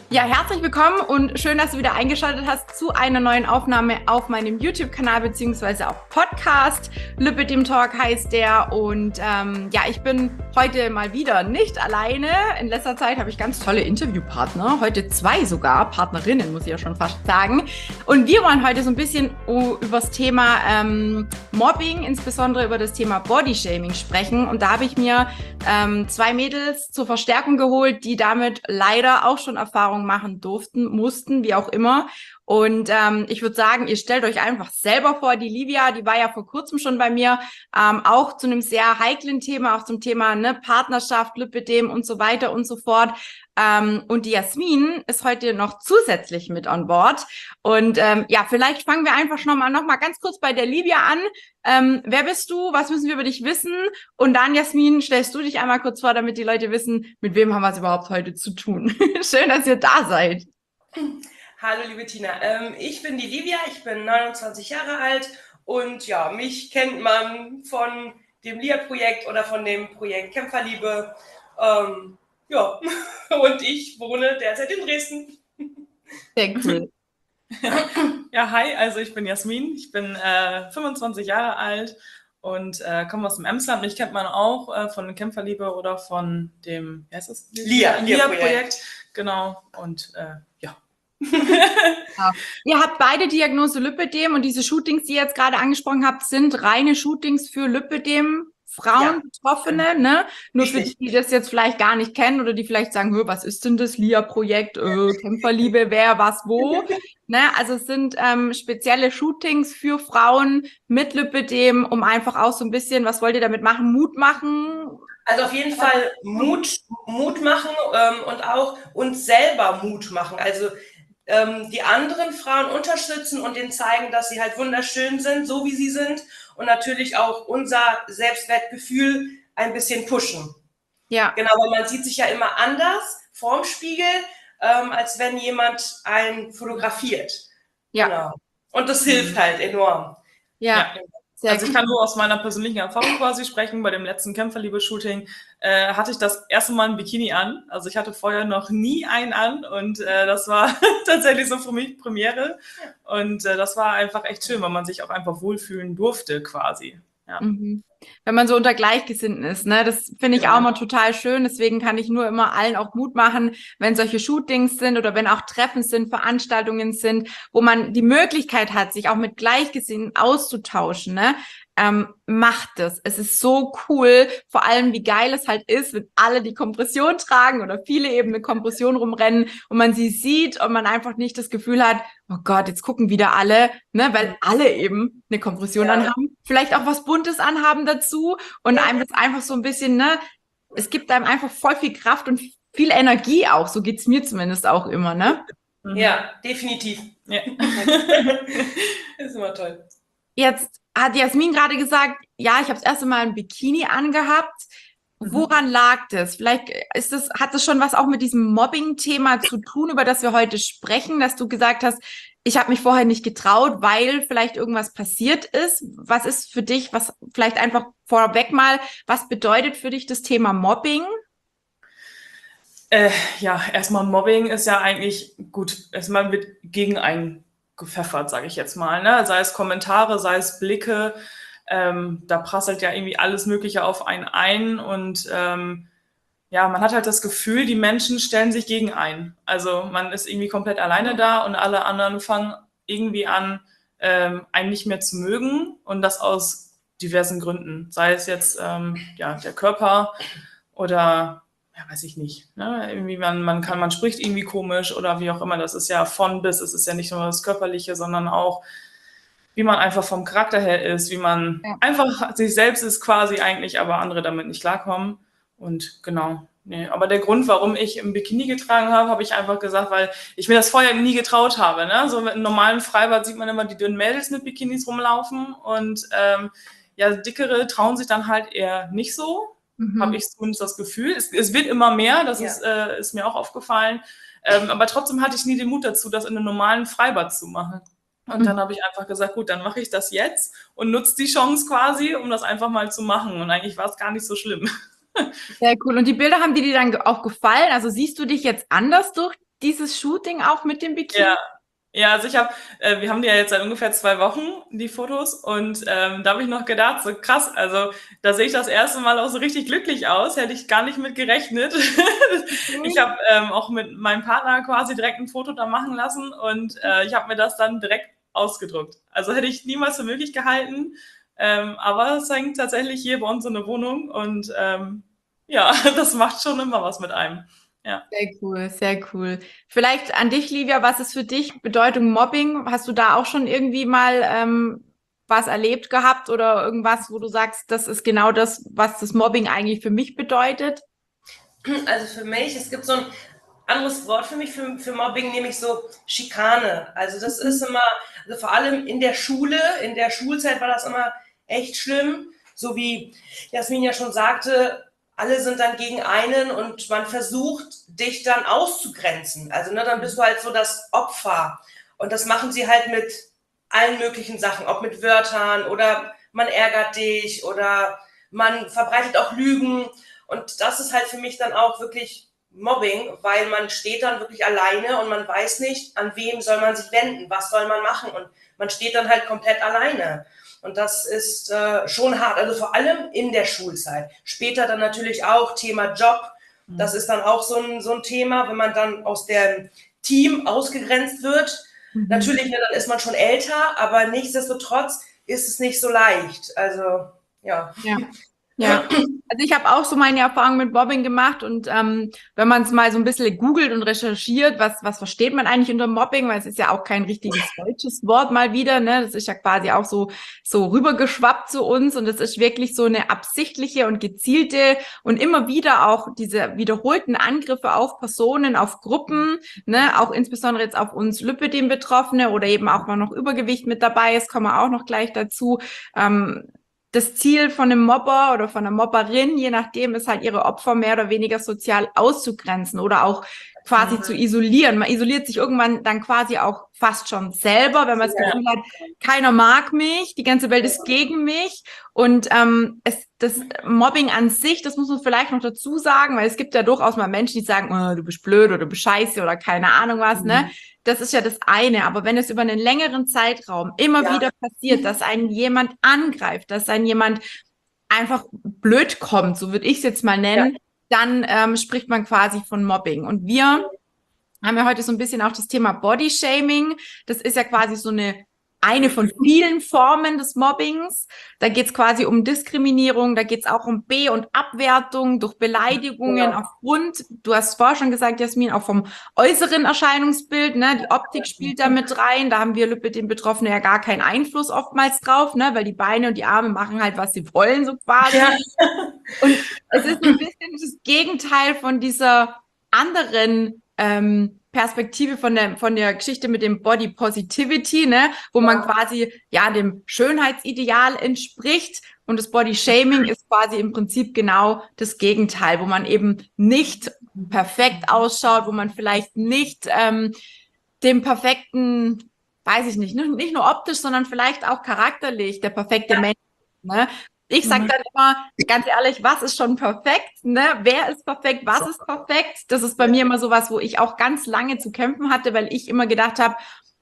Ja, herzlich willkommen und schön, dass du wieder eingeschaltet hast zu einer neuen Aufnahme auf meinem YouTube-Kanal beziehungsweise auch Podcast. Lipidem Talk heißt der und ja, ich bin heute mal wieder nicht alleine. In letzter Zeit habe ich ganz tolle Interviewpartner, heute 2 sogar, Partnerinnen muss ich ja schon fast sagen. Und wir wollen heute so ein bisschen über das Thema Mobbing, insbesondere über das Thema Bodyshaming sprechen. Und da habe ich mir 2 Mädels zur Verstärkung geholt, die damit leider auch schon Erfahrungen machen durften, mussten, wie auch immer. Und ich würde sagen, ihr stellt euch einfach selber vor, die Livia, die war ja vor kurzem schon bei mir, auch zu einem sehr heiklen Thema, auch zum Thema Partnerschaft, Lipidem und so weiter und so fort. Und die Jasmin ist heute noch zusätzlich mit an Bord. Und ja, vielleicht fangen wir einfach noch mal ganz kurz bei der Livia an. Wer bist du? Was müssen wir über dich wissen? Und dann, Jasmin, stellst du dich einmal kurz vor, damit die Leute wissen, mit wem haben wir es überhaupt heute zu tun. Schön, dass ihr da seid. Hallo, liebe Tina. Ich bin die Livia, ich bin 29 Jahre alt und ja, mich kennt man von dem LIA-Projekt oder von dem Projekt Kämpferliebe. Ja, und ich wohne derzeit in Dresden. Sehr cool. Ja, hi, also ich bin Jasmin, ich bin 25 Jahre alt und komme aus dem Emsland. Mich kennt man auch von Kämpferliebe oder von dem, wie heißt das? LIA-Projekt. Genau, und ja. Ja. Ihr habt beide Diagnose Lipidem und diese Shootings, die ihr jetzt gerade angesprochen habt, sind reine Shootings für Lipidem. Frauen, Betroffene, ne? Nur für die, die das jetzt vielleicht gar nicht kennen oder die vielleicht sagen, was ist denn das LIA-Projekt, Kämpferliebe, wer, was, wo, ne? Also es sind spezielle Shootings für Frauen mit Lipidem, um einfach auch so ein bisschen, was wollt ihr damit machen, Mut machen? Also auf jeden Fall Mut machen und auch uns selber Mut machen. Also die anderen Frauen unterstützen und denen zeigen, dass sie halt wunderschön sind, so wie sie sind. Und natürlich auch unser Selbstwertgefühl ein bisschen pushen. Ja. Genau, weil man sieht sich ja immer anders vorm Spiegel, als wenn jemand einen fotografiert. Ja. Genau. Und das hilft halt enorm. Ja. Also ich kann nur aus meiner persönlichen Erfahrung quasi sprechen. Bei dem letzten Kämpferliebe-Shooting hatte ich das erste Mal ein Bikini an. Also ich hatte vorher noch nie einen an und das war tatsächlich so für mich Premiere. Und das war einfach echt schön, weil man sich auch einfach wohlfühlen durfte quasi. Ja. Mhm. Wenn man so unter Gleichgesinnten ist, ne, das finde ich auch immer total schön. Deswegen kann ich nur immer allen auch Mut machen, wenn solche Shootings sind oder wenn auch Treffen sind, Veranstaltungen sind, wo man die Möglichkeit hat, sich auch mit Gleichgesinnten auszutauschen, ne, macht es. Es ist so cool, vor allem wie geil es halt ist, wenn alle die Kompression tragen oder viele eben eine Kompression rumrennen und man sie sieht und man einfach nicht das Gefühl hat, oh Gott, jetzt gucken wieder alle, ne, weil alle eben eine Kompression anhaben, vielleicht auch was Buntes anhaben dazu und einem das einfach so ein bisschen, ne, es gibt einem einfach voll viel Kraft und viel Energie auch, so geht's mir zumindest auch immer, ne? Ja, definitiv. Ja. Das ist immer toll. Jetzt hat Jasmin gerade gesagt, ja, ich habe das erste Mal ein Bikini angehabt. Woran lag das? Vielleicht hat das schon was auch mit diesem Mobbing-Thema zu tun, über das wir heute sprechen, dass du gesagt hast, ich habe mich vorher nicht getraut, weil vielleicht irgendwas passiert ist. Was ist für dich, was vielleicht einfach vorweg mal, was bedeutet für dich das Thema Mobbing? Ja, erstmal Mobbing ist ja eigentlich gut, erstmal wird gegen einen gepfeffert, sage ich jetzt mal, ne? Sei es Kommentare, sei es Blicke, da prasselt ja irgendwie alles Mögliche auf einen ein und ja, man hat halt das Gefühl, die Menschen stellen sich gegen einen. Also man ist irgendwie komplett alleine da und alle anderen fangen irgendwie an, einen nicht mehr zu mögen und das aus diversen Gründen. Sei es jetzt ja, der Körper oder ja, weiß ich nicht. Ne? Irgendwie man spricht irgendwie komisch oder wie auch immer. Das ist ja von bis. Es ist ja nicht nur das Körperliche, sondern auch, wie man einfach vom Charakter her ist, wie man einfach sich selbst ist quasi eigentlich, aber andere damit nicht klarkommen. Und genau. Nee. Aber der Grund, warum ich im Bikini getragen habe ich einfach gesagt, weil ich mir das vorher nie getraut habe. Ne? So im normalen Freibad sieht man immer die dünnen Mädels mit Bikinis rumlaufen und ja, dickere trauen sich dann halt eher nicht so. Habe ich zumindest das Gefühl. Es wird immer mehr, das ist mir auch aufgefallen. Aber trotzdem hatte ich nie den Mut dazu, das in einem normalen Freibad zu machen. Und dann habe ich einfach gesagt, gut, dann mache ich das jetzt und nutze die Chance quasi, um das einfach mal zu machen. Und eigentlich war es gar nicht so schlimm. Sehr cool. Und die Bilder, haben die dir dann auch gefallen? Also siehst du dich jetzt anders durch dieses Shooting auch mit dem Bikini? Ja, also wir haben die ja jetzt seit ungefähr 2 Wochen, die Fotos, und da habe ich noch gedacht, so krass, also da sehe ich das erste Mal auch so richtig glücklich aus, hätte ich gar nicht mit gerechnet. Ich habe auch mit meinem Partner quasi direkt ein Foto da machen lassen und ich habe mir das dann direkt ausgedruckt. Also hätte ich niemals für möglich gehalten, aber es hängt tatsächlich hier bei uns in der Wohnung und ja, das macht schon immer was mit einem. Ja. Sehr cool, sehr cool. Vielleicht an dich, Livia, was ist für dich Bedeutung Mobbing? Hast du da auch schon irgendwie mal was erlebt gehabt oder irgendwas, wo du sagst, das ist genau das, was das Mobbing eigentlich für mich bedeutet? Also für mich, es gibt so ein anderes Wort für mich für Mobbing, nämlich so Schikane. Also das ist immer, also vor allem in der Schule, in der Schulzeit war das immer echt schlimm. So wie Jasmin ja schon sagte, alle sind dann gegen einen und man versucht, dich dann auszugrenzen. Also ne, dann bist du halt so das Opfer. Und das machen sie halt mit allen möglichen Sachen, ob mit Wörtern oder man ärgert dich oder man verbreitet auch Lügen. Und das ist halt für mich dann auch wirklich Mobbing, weil man steht dann wirklich alleine und man weiß nicht, an wen soll man sich wenden, was soll man machen, und man steht dann halt komplett alleine. Und das ist schon hart, also vor allem in der Schulzeit. Später dann natürlich auch Thema Job. Das ist dann auch so ein Thema, wenn man dann aus dem Team ausgegrenzt wird. Natürlich, ne, dann ist man schon älter, aber nichtsdestotrotz ist es nicht so leicht. Also, ja. Ja, also ich habe auch so meine Erfahrung mit Mobbing gemacht und wenn man es mal so ein bisschen googelt und recherchiert, was versteht man eigentlich unter Mobbing, weil es ist ja auch kein richtiges deutsches Wort mal wieder, ne? Das ist ja quasi auch so rübergeschwappt zu uns und es ist wirklich so eine absichtliche und gezielte und immer wieder auch diese wiederholten Angriffe auf Personen, auf Gruppen, ne? Auch insbesondere jetzt auf uns Lipödem-Betroffene oder eben auch mal noch Übergewicht mit dabei ist, kommen wir auch noch gleich dazu. Das Ziel von einem Mobber oder von einer Mobberin, je nachdem, ist halt ihre Opfer mehr oder weniger sozial auszugrenzen oder auch quasi zu isolieren. Man isoliert sich irgendwann dann quasi auch fast schon selber, wenn man das Gefühl hat, keiner mag mich, die ganze Welt ist gegen mich. Und das Mobbing an sich, das muss man vielleicht noch dazu sagen, weil es gibt ja durchaus mal Menschen, die sagen, oh, du bist blöd oder du bist scheiße oder keine Ahnung was, ne? Das ist ja das eine. Aber wenn es über einen längeren Zeitraum immer wieder passiert, dass einen jemand angreift, dass einen jemand einfach blöd kommt, so würde ich es jetzt mal nennen, dann spricht man quasi von Mobbing. Und wir haben ja heute so ein bisschen auch das Thema Bodyshaming. Das ist ja quasi so eine von vielen Formen des Mobbings. Da geht es quasi um Diskriminierung, da geht es auch um Be- und Abwertung durch Beleidigungen aufgrund, du hast vorher schon gesagt, Jasmin, auch vom äußeren Erscheinungsbild, ne? Die Optik spielt da mit rein, da haben wir Lipödem-Betroffene ja gar keinen Einfluss oftmals drauf, ne? Weil die Beine und die Arme machen halt, was sie wollen, so quasi. Ja. Und es ist ein bisschen das Gegenteil von dieser anderen Perspektive von der Geschichte mit dem Body Positivity, ne, wo man quasi ja dem Schönheitsideal entspricht, und das Body Shaming ist quasi im Prinzip genau das Gegenteil, wo man eben nicht perfekt ausschaut, wo man vielleicht nicht dem perfekten, weiß ich nicht nur optisch, sondern vielleicht auch charakterlich der perfekte Mensch, ne? Ich sage dann immer, ganz ehrlich, was ist schon perfekt? Ne? Wer ist perfekt? Was ist perfekt? Das ist bei mir immer sowas, wo ich auch ganz lange zu kämpfen hatte, weil ich immer gedacht habe,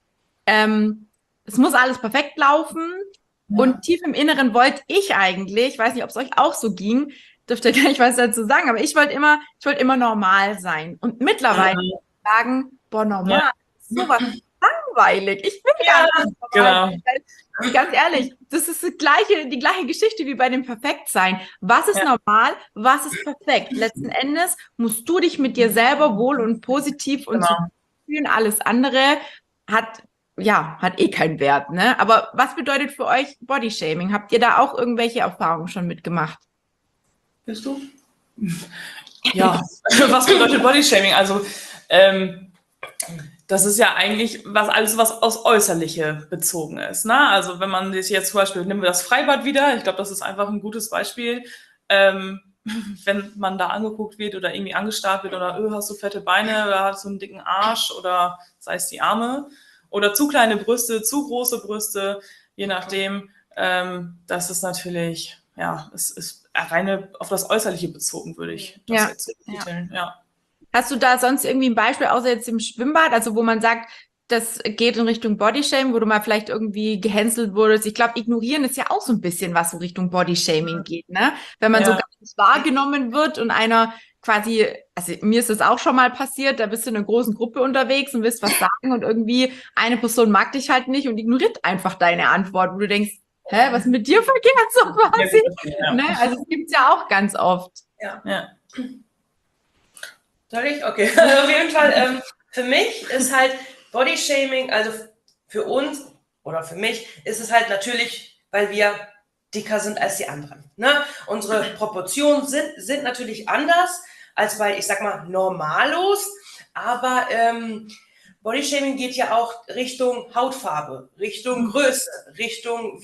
es muss alles perfekt laufen. Ja. Und tief im Inneren wollte ich eigentlich, ich weiß nicht, ob es euch auch so ging, dürft ihr gar nicht was dazu sagen, aber ich wollte immer normal sein. Und mittlerweile sagen, boah, normal, sowas langweilig. Ich bin gar nicht normal. Genau. Ganz ehrlich, das ist die gleiche Geschichte wie bei dem Perfektsein. Was ist normal? Was ist perfekt? Letzten Endes musst du dich mit dir selber wohl und positiv und fühlen. Alles andere hat eh keinen Wert, ne? Aber was bedeutet für euch Bodyshaming? Habt ihr da auch irgendwelche Erfahrungen schon mitgemacht? Bist du? Ja, was bedeutet Bodyshaming? Also, das ist ja eigentlich alles, was aus Äußerliche bezogen ist. Ne? Also wenn man sich jetzt zum Beispiel, nehmen wir das Freibad wieder, ich glaube, das ist einfach ein gutes Beispiel, wenn man da angeguckt wird oder irgendwie angestarrt wird oder hast du fette Beine oder hast du einen dicken Arsch oder sei es die Arme oder zu kleine Brüste, zu große Brüste, je nachdem, das ist natürlich, ja, es ist reine auf das Äußerliche bezogen, würde ich das jetzt betiteln, ja. Hast du da sonst irgendwie ein Beispiel, außer jetzt im Schwimmbad, also wo man sagt, das geht in Richtung Bodyshaming, wo du mal vielleicht irgendwie gehänselt wurdest? Ich glaube, ignorieren ist ja auch so ein bisschen was, so Richtung Bodyshaming geht, ne? Wenn man so gar nicht wahrgenommen wird und einer quasi, also mir ist das auch schon mal passiert, da bist du in einer großen Gruppe unterwegs und willst was sagen und irgendwie eine Person mag dich halt nicht und ignoriert einfach deine Antwort, wo du denkst, hä, was ist mit dir verkehrt so quasi? Ne? Also es gibt's ja auch ganz oft. Ja. Soll ich? Okay. Also auf jeden Fall, für mich ist halt Bodyshaming, also für uns oder für mich ist es halt natürlich, weil wir dicker sind als die anderen. Ne? Unsere Proportionen sind natürlich anders als bei, ich sag mal, Normalos, aber Bodyshaming geht ja auch Richtung Hautfarbe, Richtung Größe, Richtung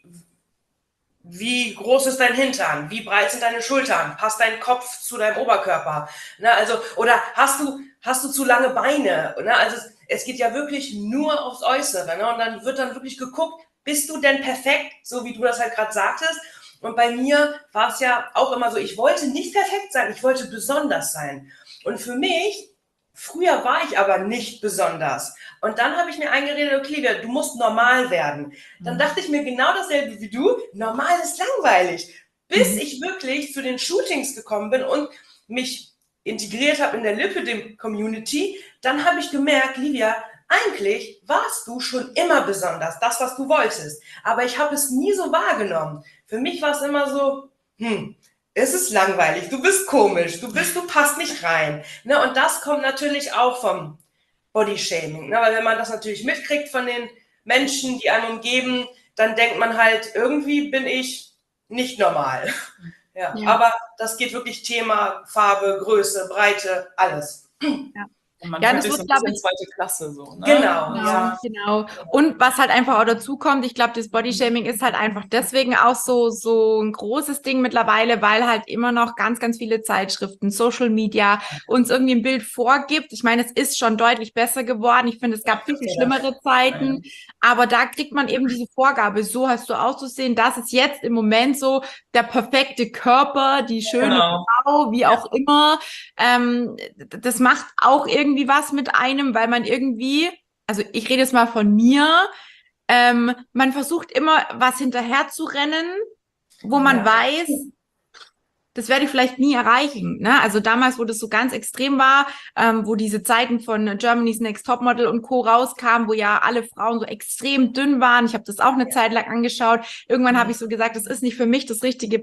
wie groß ist dein Hintern? Wie breit sind deine Schultern? Passt dein Kopf zu deinem Oberkörper? Ne, also, oder hast du zu lange Beine? Ne, also es geht ja wirklich nur aufs Äußere. Ne, und dann wird dann wirklich geguckt, bist du denn perfekt, so wie du das halt gerade sagtest? Und bei mir war es ja auch immer so, ich wollte nicht perfekt sein, ich wollte besonders sein. Und für mich, früher war ich aber nicht besonders. Und dann habe ich mir eingeredet, okay, Livia, du musst normal werden. Dann dachte ich mir genau dasselbe wie du, normal ist langweilig. Bis ich wirklich zu den Shootings gekommen bin und mich integriert habe in der Lipödem-Community, dann habe ich gemerkt, Livia, eigentlich warst du schon immer besonders, das, was du wolltest. Aber ich habe es nie so wahrgenommen. Für mich war es immer so, es ist langweilig, du bist komisch, du passt nicht rein. Ne? Und das kommt natürlich auch vom Bodyshaming. Ne? Weil wenn man das natürlich mitkriegt von den Menschen, die einen umgeben, dann denkt man halt, irgendwie bin ich nicht normal. Ja. Aber das geht wirklich Thema Farbe, Größe, Breite, alles. Ja. Man das wird, so glaube ich, zweite Klasse so. Ne? Genau. Und was halt einfach auch dazu kommt, ich glaube, das Bodyshaming ist halt einfach deswegen auch so ein großes Ding mittlerweile, weil halt immer noch ganz, ganz viele Zeitschriften, Social Media uns irgendwie ein Bild vorgibt. Ich meine, es ist schon deutlich besser geworden. Ich finde, es gab viel schlimmere Zeiten, aber da kriegt man eben diese Vorgabe, so hast du auszusehen, das ist jetzt im Moment so der perfekte Körper, die schöne Frau, wie auch immer. Das macht auch irgendwie was mit einem, weil man irgendwie, also ich rede jetzt mal von mir, man versucht immer was hinterher zu rennen, wo man weiß, das werde ich vielleicht nie erreichen. Ne? Also damals, wo das so ganz extrem war, wo diese Zeiten von Germany's Next Topmodel und Co. rauskamen, wo ja alle Frauen so extrem dünn waren. Ich habe das auch eine Zeit lang angeschaut. Irgendwann habe ich so gesagt, das ist nicht für mich das richtige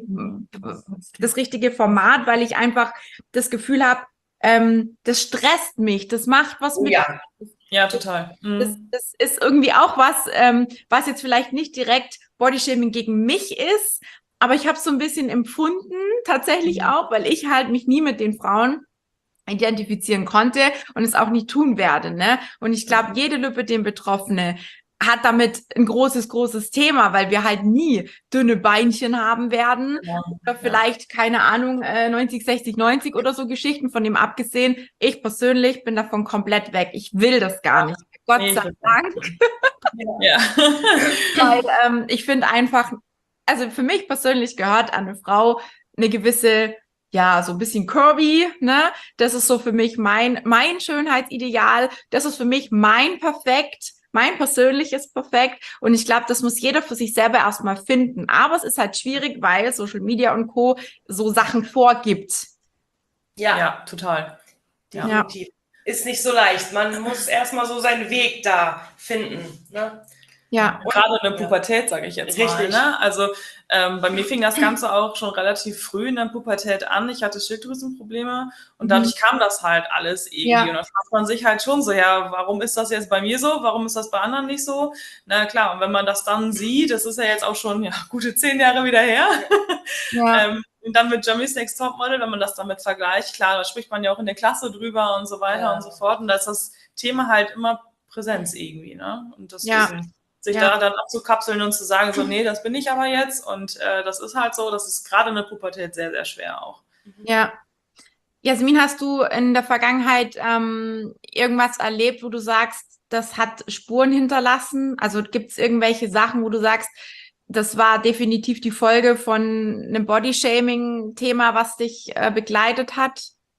Format, weil ich einfach das Gefühl habe, das stresst mich, das macht was mit. Ja, total. Das ist irgendwie auch was, was jetzt vielleicht nicht direkt Bodyshaming gegen mich ist, aber ich habe es so ein bisschen empfunden, tatsächlich auch, weil ich halt mich nie mit den Frauen identifizieren konnte und es auch nicht tun werde. Ne? Und ich glaube, jede Lipödem-Betroffene hat damit ein großes Thema, weil wir halt nie dünne Beinchen haben werden oder vielleicht, keine Ahnung, 90, 60, 90 oder so Geschichten, von dem abgesehen. Ich persönlich bin davon komplett weg. Ich will das gar nicht. Gott sei Dank. Weil ich finde einfach, also für mich persönlich gehört an eine Frau eine gewisse, ja, so ein bisschen curvy, ne? Das ist so für mich mein Schönheitsideal. Das ist für mich mein persönliches Perfekt. Und ich glaube, das muss jeder für sich selber erstmal finden. Aber es ist halt schwierig, weil Social Media und Co. so Sachen vorgibt. Ja, total. Definitiv. Ist nicht so leicht. Man muss erstmal so seinen Weg da finden. Ne? Ja. Gerade in der Pubertät, sage ich jetzt mal. Ne? Also bei mir fing das Ganze auch schon relativ früh in der Pubertät an. Ich hatte Schilddrüsenprobleme und dadurch kam das halt alles irgendwie. Und dann fragt man sich halt schon so, ja, warum ist das jetzt bei mir so? Warum ist das bei anderen nicht so? Na klar, und wenn man das dann sieht, das ist ja jetzt auch schon gute 10 Jahre wieder her. Und dann mit Germany's Next Topmodel, wenn man das damit vergleicht, klar, da spricht man ja auch in der Klasse drüber und so weiter und so fort. Und da ist das Thema halt immer Präsenz irgendwie. Ne? Und deswegen sich da dann abzukapseln und zu sagen, so, nee, das bin ich aber jetzt und das ist halt so, das ist gerade in der Pubertät sehr, sehr schwer auch. Ja. Jasmin, hast du in der Vergangenheit irgendwas erlebt, wo du sagst, das hat Spuren hinterlassen? Also gibt es irgendwelche Sachen, wo du sagst, das war definitiv die Folge von einem Bodyshaming-Thema, was dich begleitet hat?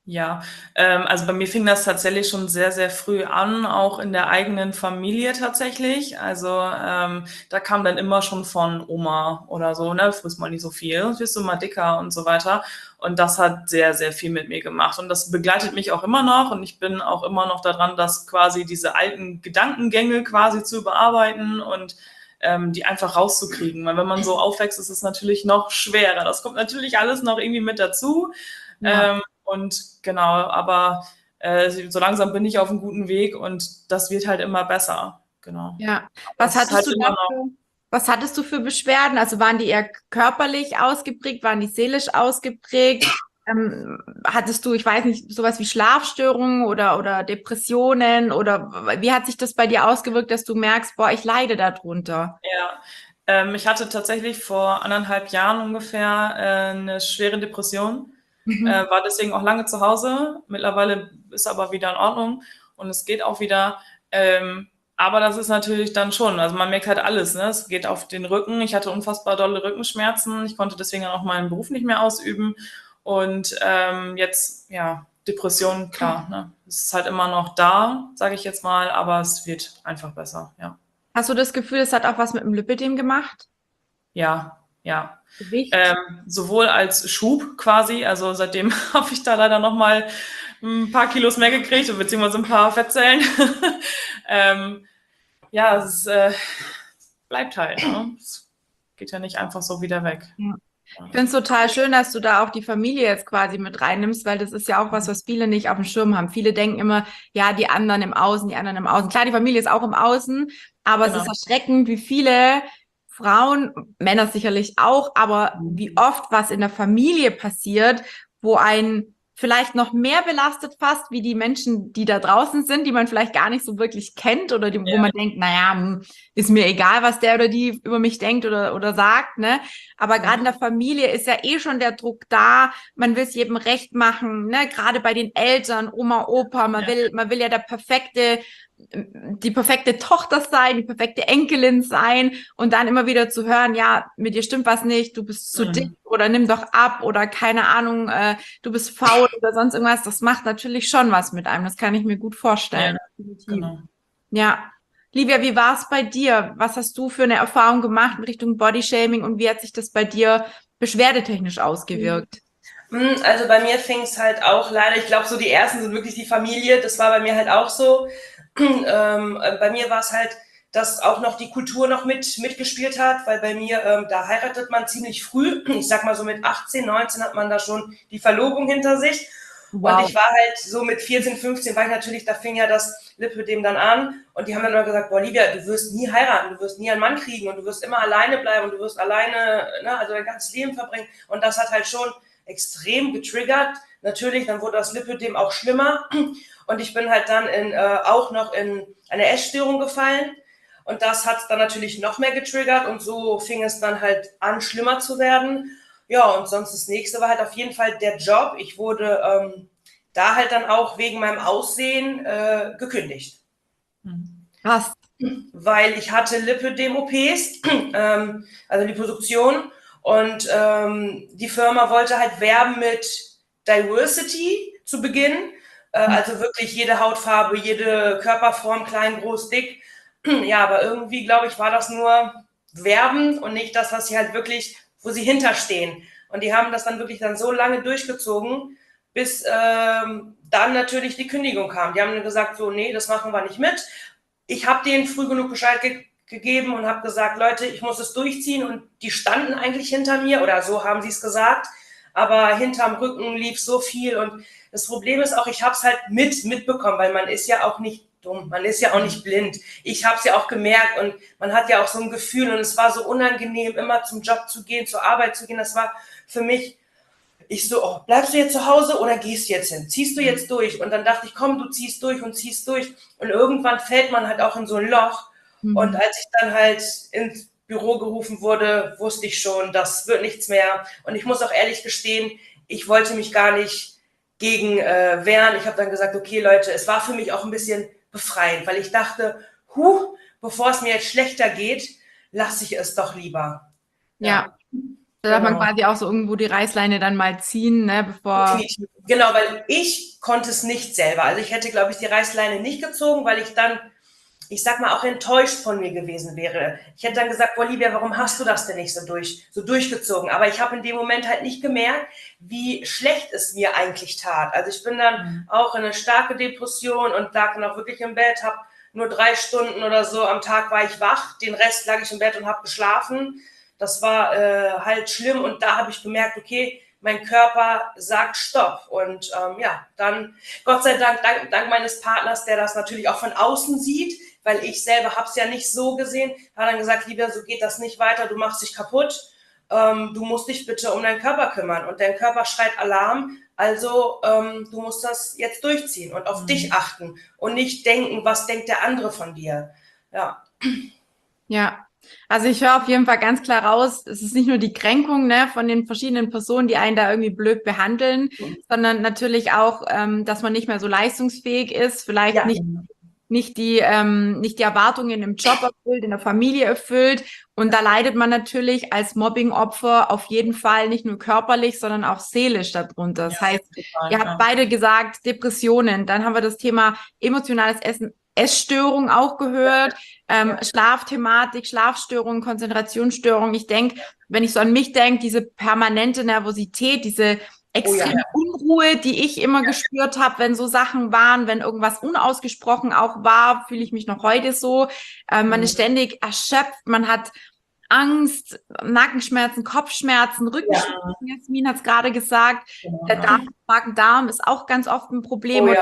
Ja, also bei mir fing das tatsächlich schon sehr, sehr früh an, auch in der eigenen Familie tatsächlich. Also da kam dann immer schon von Oma oder so, ne, friss mal nicht so viel, sonst wirst du mal dicker und so weiter. Und das hat sehr, sehr viel mit mir gemacht. Und das begleitet mich auch immer noch. Und ich bin auch immer noch daran, dass quasi diese alten Gedankengänge quasi zu bearbeiten und die einfach rauszukriegen. Weil wenn man so aufwächst, ist es natürlich noch schwerer. Das kommt natürlich alles noch irgendwie mit dazu. Ja. Und genau, aber so langsam bin ich auf einem guten Weg und das wird halt immer besser. Genau. Ja. Das Was ist hattest halt du immer noch. dafür? Was hattest du für Beschwerden? Also waren die eher körperlich ausgeprägt, waren die seelisch ausgeprägt? Hattest du, ich weiß nicht, sowas wie Schlafstörungen oder Depressionen oder wie hat sich das bei dir ausgewirkt, dass du merkst, boah, ich leide darunter? Ja. Ich hatte tatsächlich vor 1,5 Jahren ungefähr eine schwere Depression, Mhm. war deswegen auch lange zu Hause. Mittlerweile ist aber wieder in Ordnung und es geht auch wieder. Aber das ist natürlich dann schon, also man merkt halt alles, ne? Es geht auf den Rücken. Ich hatte unfassbar dolle Rückenschmerzen. Ich konnte deswegen auch meinen Beruf nicht mehr ausüben. Und jetzt, ja, Depression, klar, ne? Es ist halt immer noch da, sage ich jetzt mal, aber es wird einfach besser, ja. Hast du das Gefühl, es hat auch was mit dem Lipidem gemacht? Ja, ja. Gewicht? Sowohl als Schub quasi, also seitdem habe ich da leider nochmal ein paar Kilos mehr gekriegt, beziehungsweise ein paar Fettzellen. Ja, bleibt halt, ne? Es geht ja nicht einfach so wieder weg. Ja. Ja. Ich finde es total schön, dass du da auch die Familie jetzt quasi mit reinnimmst, weil das ist ja auch was, was viele nicht auf dem Schirm haben. Viele denken immer, ja, die anderen im Außen, die anderen im Außen. Klar, die Familie ist auch im Außen, aber es ist Genau. erschreckend, wie viele Frauen, Männer sicherlich auch, aber wie oft was in der Familie passiert, wo ein vielleicht noch mehr belastet fast wie die Menschen, die da draußen sind, die man vielleicht gar nicht so wirklich kennt oder wo Ja. man denkt, naja, ist mir egal, was der oder die über mich denkt oder sagt, ne? Aber gerade in der Familie ist ja eh schon der Druck da. Man will es jedem recht machen, ne? Gerade bei den Eltern, Oma, Opa. Man will ja die perfekte Tochter sein, die perfekte Enkelin sein und dann immer wieder zu hören, ja, mit dir stimmt was nicht, du bist zu dick oder nimm doch ab oder keine Ahnung, du bist faul oder sonst irgendwas. Das macht natürlich schon was mit einem. Das kann ich mir gut vorstellen. Ja, Definitiv. genau. Ja. Livia, wie war es bei dir? Was hast du für eine Erfahrung gemacht in Richtung Bodyshaming und wie hat sich das bei dir beschwerdetechnisch ausgewirkt? Also bei mir fing es halt auch leider, ich glaube so die ersten sind wirklich die Familie, das war bei mir halt auch so. Bei mir war es halt, dass auch noch die Kultur noch mitgespielt hat, weil bei mir, da heiratet man ziemlich früh, ich sag mal so mit 18, 19 hat man da schon die Verlobung hinter sich. Wow. Und ich war halt so mit 14, 15, war ich natürlich, da fing ja das Lipödem dann an und die haben dann immer gesagt, boah, Livia, du wirst nie heiraten, du wirst nie einen Mann kriegen und du wirst immer alleine bleiben und du wirst alleine, ne, also dein ganzes Leben verbringen. Und das hat halt schon extrem getriggert. Natürlich, dann wurde das Lipödem auch schlimmer und ich bin halt dann auch noch in eine Essstörung gefallen und das hat dann natürlich noch mehr getriggert und so fing es dann halt an, schlimmer zu werden. Ja, und sonst das nächste war halt auf jeden Fall der Job. Ich wurde da halt dann auch wegen meinem Aussehen gekündigt. Krass. Weil ich hatte Lipödem-OPs, also Liposuktion. Und die Firma wollte halt werben mit Diversity zu Beginn. Also wirklich jede Hautfarbe, jede Körperform, klein, groß, dick. Ja, aber irgendwie, glaube ich, war das nur Werben und nicht das, was sie halt wirklich, wo sie hinterstehen. Und die haben das dann wirklich dann so lange durchgezogen, bis dann natürlich die Kündigung kam. Die haben dann gesagt, so, nee, das machen wir nicht mit. Ich habe denen früh genug Bescheid gegeben und habe gesagt, Leute, ich muss es durchziehen und die standen eigentlich hinter mir oder so haben sie es gesagt, aber hinterm Rücken lief so viel und das Problem ist auch, ich habe es halt mitbekommen, weil man ist ja auch nicht dumm, man ist ja auch nicht blind. Ich habe es ja auch gemerkt und man hat ja auch so ein Gefühl und es war so unangenehm, immer zum Job zu gehen, zur Arbeit zu gehen, das war für mich, ich so, oh, bleibst du jetzt zu Hause oder gehst du jetzt hin? Ziehst du jetzt durch? Und dann dachte ich, komm, du ziehst durch und ziehst durch. Und irgendwann fällt man halt auch in so ein Loch. Und als ich dann halt ins Büro gerufen wurde, wusste ich schon, das wird nichts mehr. Und ich muss auch ehrlich gestehen, ich wollte mich gar nicht gegen wehren. Ich habe dann gesagt, okay, Leute, es war für mich auch ein bisschen befreiend, weil ich dachte, bevor es mir jetzt schlechter geht, lasse ich es doch lieber. Ja. Da darf man quasi auch so irgendwo die Reißleine dann mal ziehen, ne, bevor... Definitiv. Genau, weil ich konnte es nicht selber. Also ich hätte, glaube ich, die Reißleine nicht gezogen, weil ich dann, ich sag mal, auch enttäuscht von mir gewesen wäre. Ich hätte dann gesagt, Olivia, warum hast du das denn nicht so durchgezogen? Aber ich habe in dem Moment halt nicht gemerkt, wie schlecht es mir eigentlich tat. Also ich bin dann auch in eine starke Depression und lag dann auch wirklich im Bett, habe nur 3 Stunden oder so am Tag war ich wach, den Rest lag ich im Bett und habe geschlafen. Das war halt schlimm und da habe ich gemerkt, okay, mein Körper sagt Stopp. Und dann, Gott sei Dank, dank meines Partners, der das natürlich auch von außen sieht, weil ich selber habe es ja nicht so gesehen, hat dann gesagt, Livia, so geht das nicht weiter, du machst dich kaputt, du musst dich bitte um deinen Körper kümmern. Und dein Körper schreit Alarm, also du musst das jetzt durchziehen und auf dich achten und nicht denken, was denkt der andere von dir. Ja. Ja, also ich höre auf jeden Fall ganz klar raus, es ist nicht nur die Kränkung, ne, von den verschiedenen Personen, die einen da irgendwie blöd behandeln, sondern natürlich auch, dass man nicht mehr so leistungsfähig ist, vielleicht nicht die Erwartungen im Job erfüllt, in der Familie erfüllt. Und da leidet man natürlich als Mobbing-Opfer auf jeden Fall nicht nur körperlich, sondern auch seelisch darunter. Das heißt, ihr habt beide gesagt, Depressionen, dann haben wir das Thema emotionales Essen, Essstörung auch gehört, Schlafthematik, Schlafstörungen, Konzentrationsstörungen. Ich denke, wenn ich so an mich denke, diese permanente Nervosität, diese extreme Unruhe, die ich immer gespürt habe, wenn so Sachen waren, wenn irgendwas unausgesprochen auch war, fühle ich mich noch heute so. Man ist ständig erschöpft, man hat Angst, Nackenschmerzen, Kopfschmerzen, Rückenschmerzen. Jasmin hat es gerade gesagt. Der Magen-Darm ist auch ganz oft ein Problem.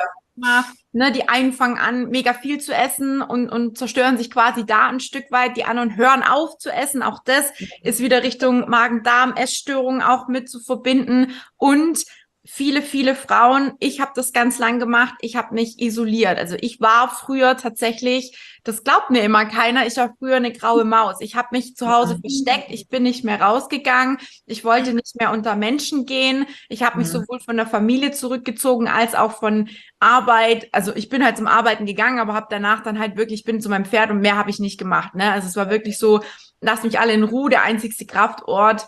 Ne, die einen fangen an, mega viel zu essen und zerstören sich quasi da ein Stück weit. Die anderen hören auf zu essen. Auch das ist wieder Richtung Magen-Darm, Essstörungen auch mit zu verbinden. Und viele Frauen, ich habe das ganz lang gemacht, ich habe mich isoliert. Also ich war früher tatsächlich, das glaubt mir immer keiner, ich war früher eine graue Maus. Ich habe mich zu Hause versteckt, ich bin nicht mehr rausgegangen, ich wollte nicht mehr unter Menschen gehen. Ich habe mich sowohl von der Familie zurückgezogen als auch von Arbeit. Also ich bin halt zum Arbeiten gegangen, aber habe danach dann halt wirklich, ich bin zu meinem Pferd und mehr habe ich nicht gemacht. Ne? Also es war wirklich so, lasst mich alle in Ruhe, der einzigste Kraftort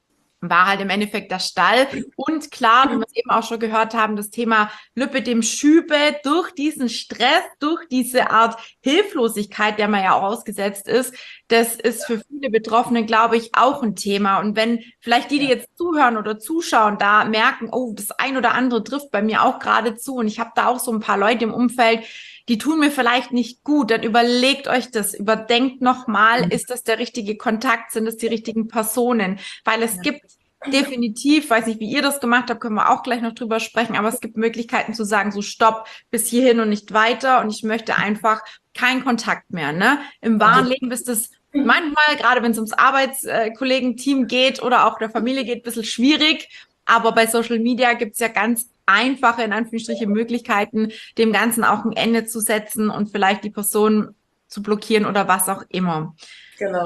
war halt im Endeffekt der Stall. Und klar, wie wir es eben auch schon gehört haben, das Thema Lüppe Schübe durch diesen Stress, durch diese Art Hilflosigkeit, der man ja auch ausgesetzt ist, das ist für viele Betroffene, glaube ich, auch ein Thema. Und wenn vielleicht die jetzt zuhören oder zuschauen, da merken, oh, das ein oder andere trifft bei mir auch gerade zu und ich habe da auch so ein paar Leute im Umfeld, die tun mir vielleicht nicht gut, dann überlegt euch das, überdenkt nochmal, ist das der richtige Kontakt, sind das die richtigen Personen? Weil es gibt definitiv, weiß nicht, wie ihr das gemacht habt, können wir auch gleich noch drüber sprechen, aber es gibt Möglichkeiten zu sagen, so stopp, bis hierhin und nicht weiter und ich möchte einfach keinen Kontakt mehr. Ne? Im wahren Leben ist das manchmal, gerade wenn es ums Arbeitskollegen-Team geht oder auch der Familie geht, ein bisschen schwierig, aber bei Social Media gibt es ja ganz einfache, in Anführungsstrichen, Möglichkeiten, dem Ganzen auch ein Ende zu setzen und vielleicht die Person zu blockieren oder was auch immer. Genau.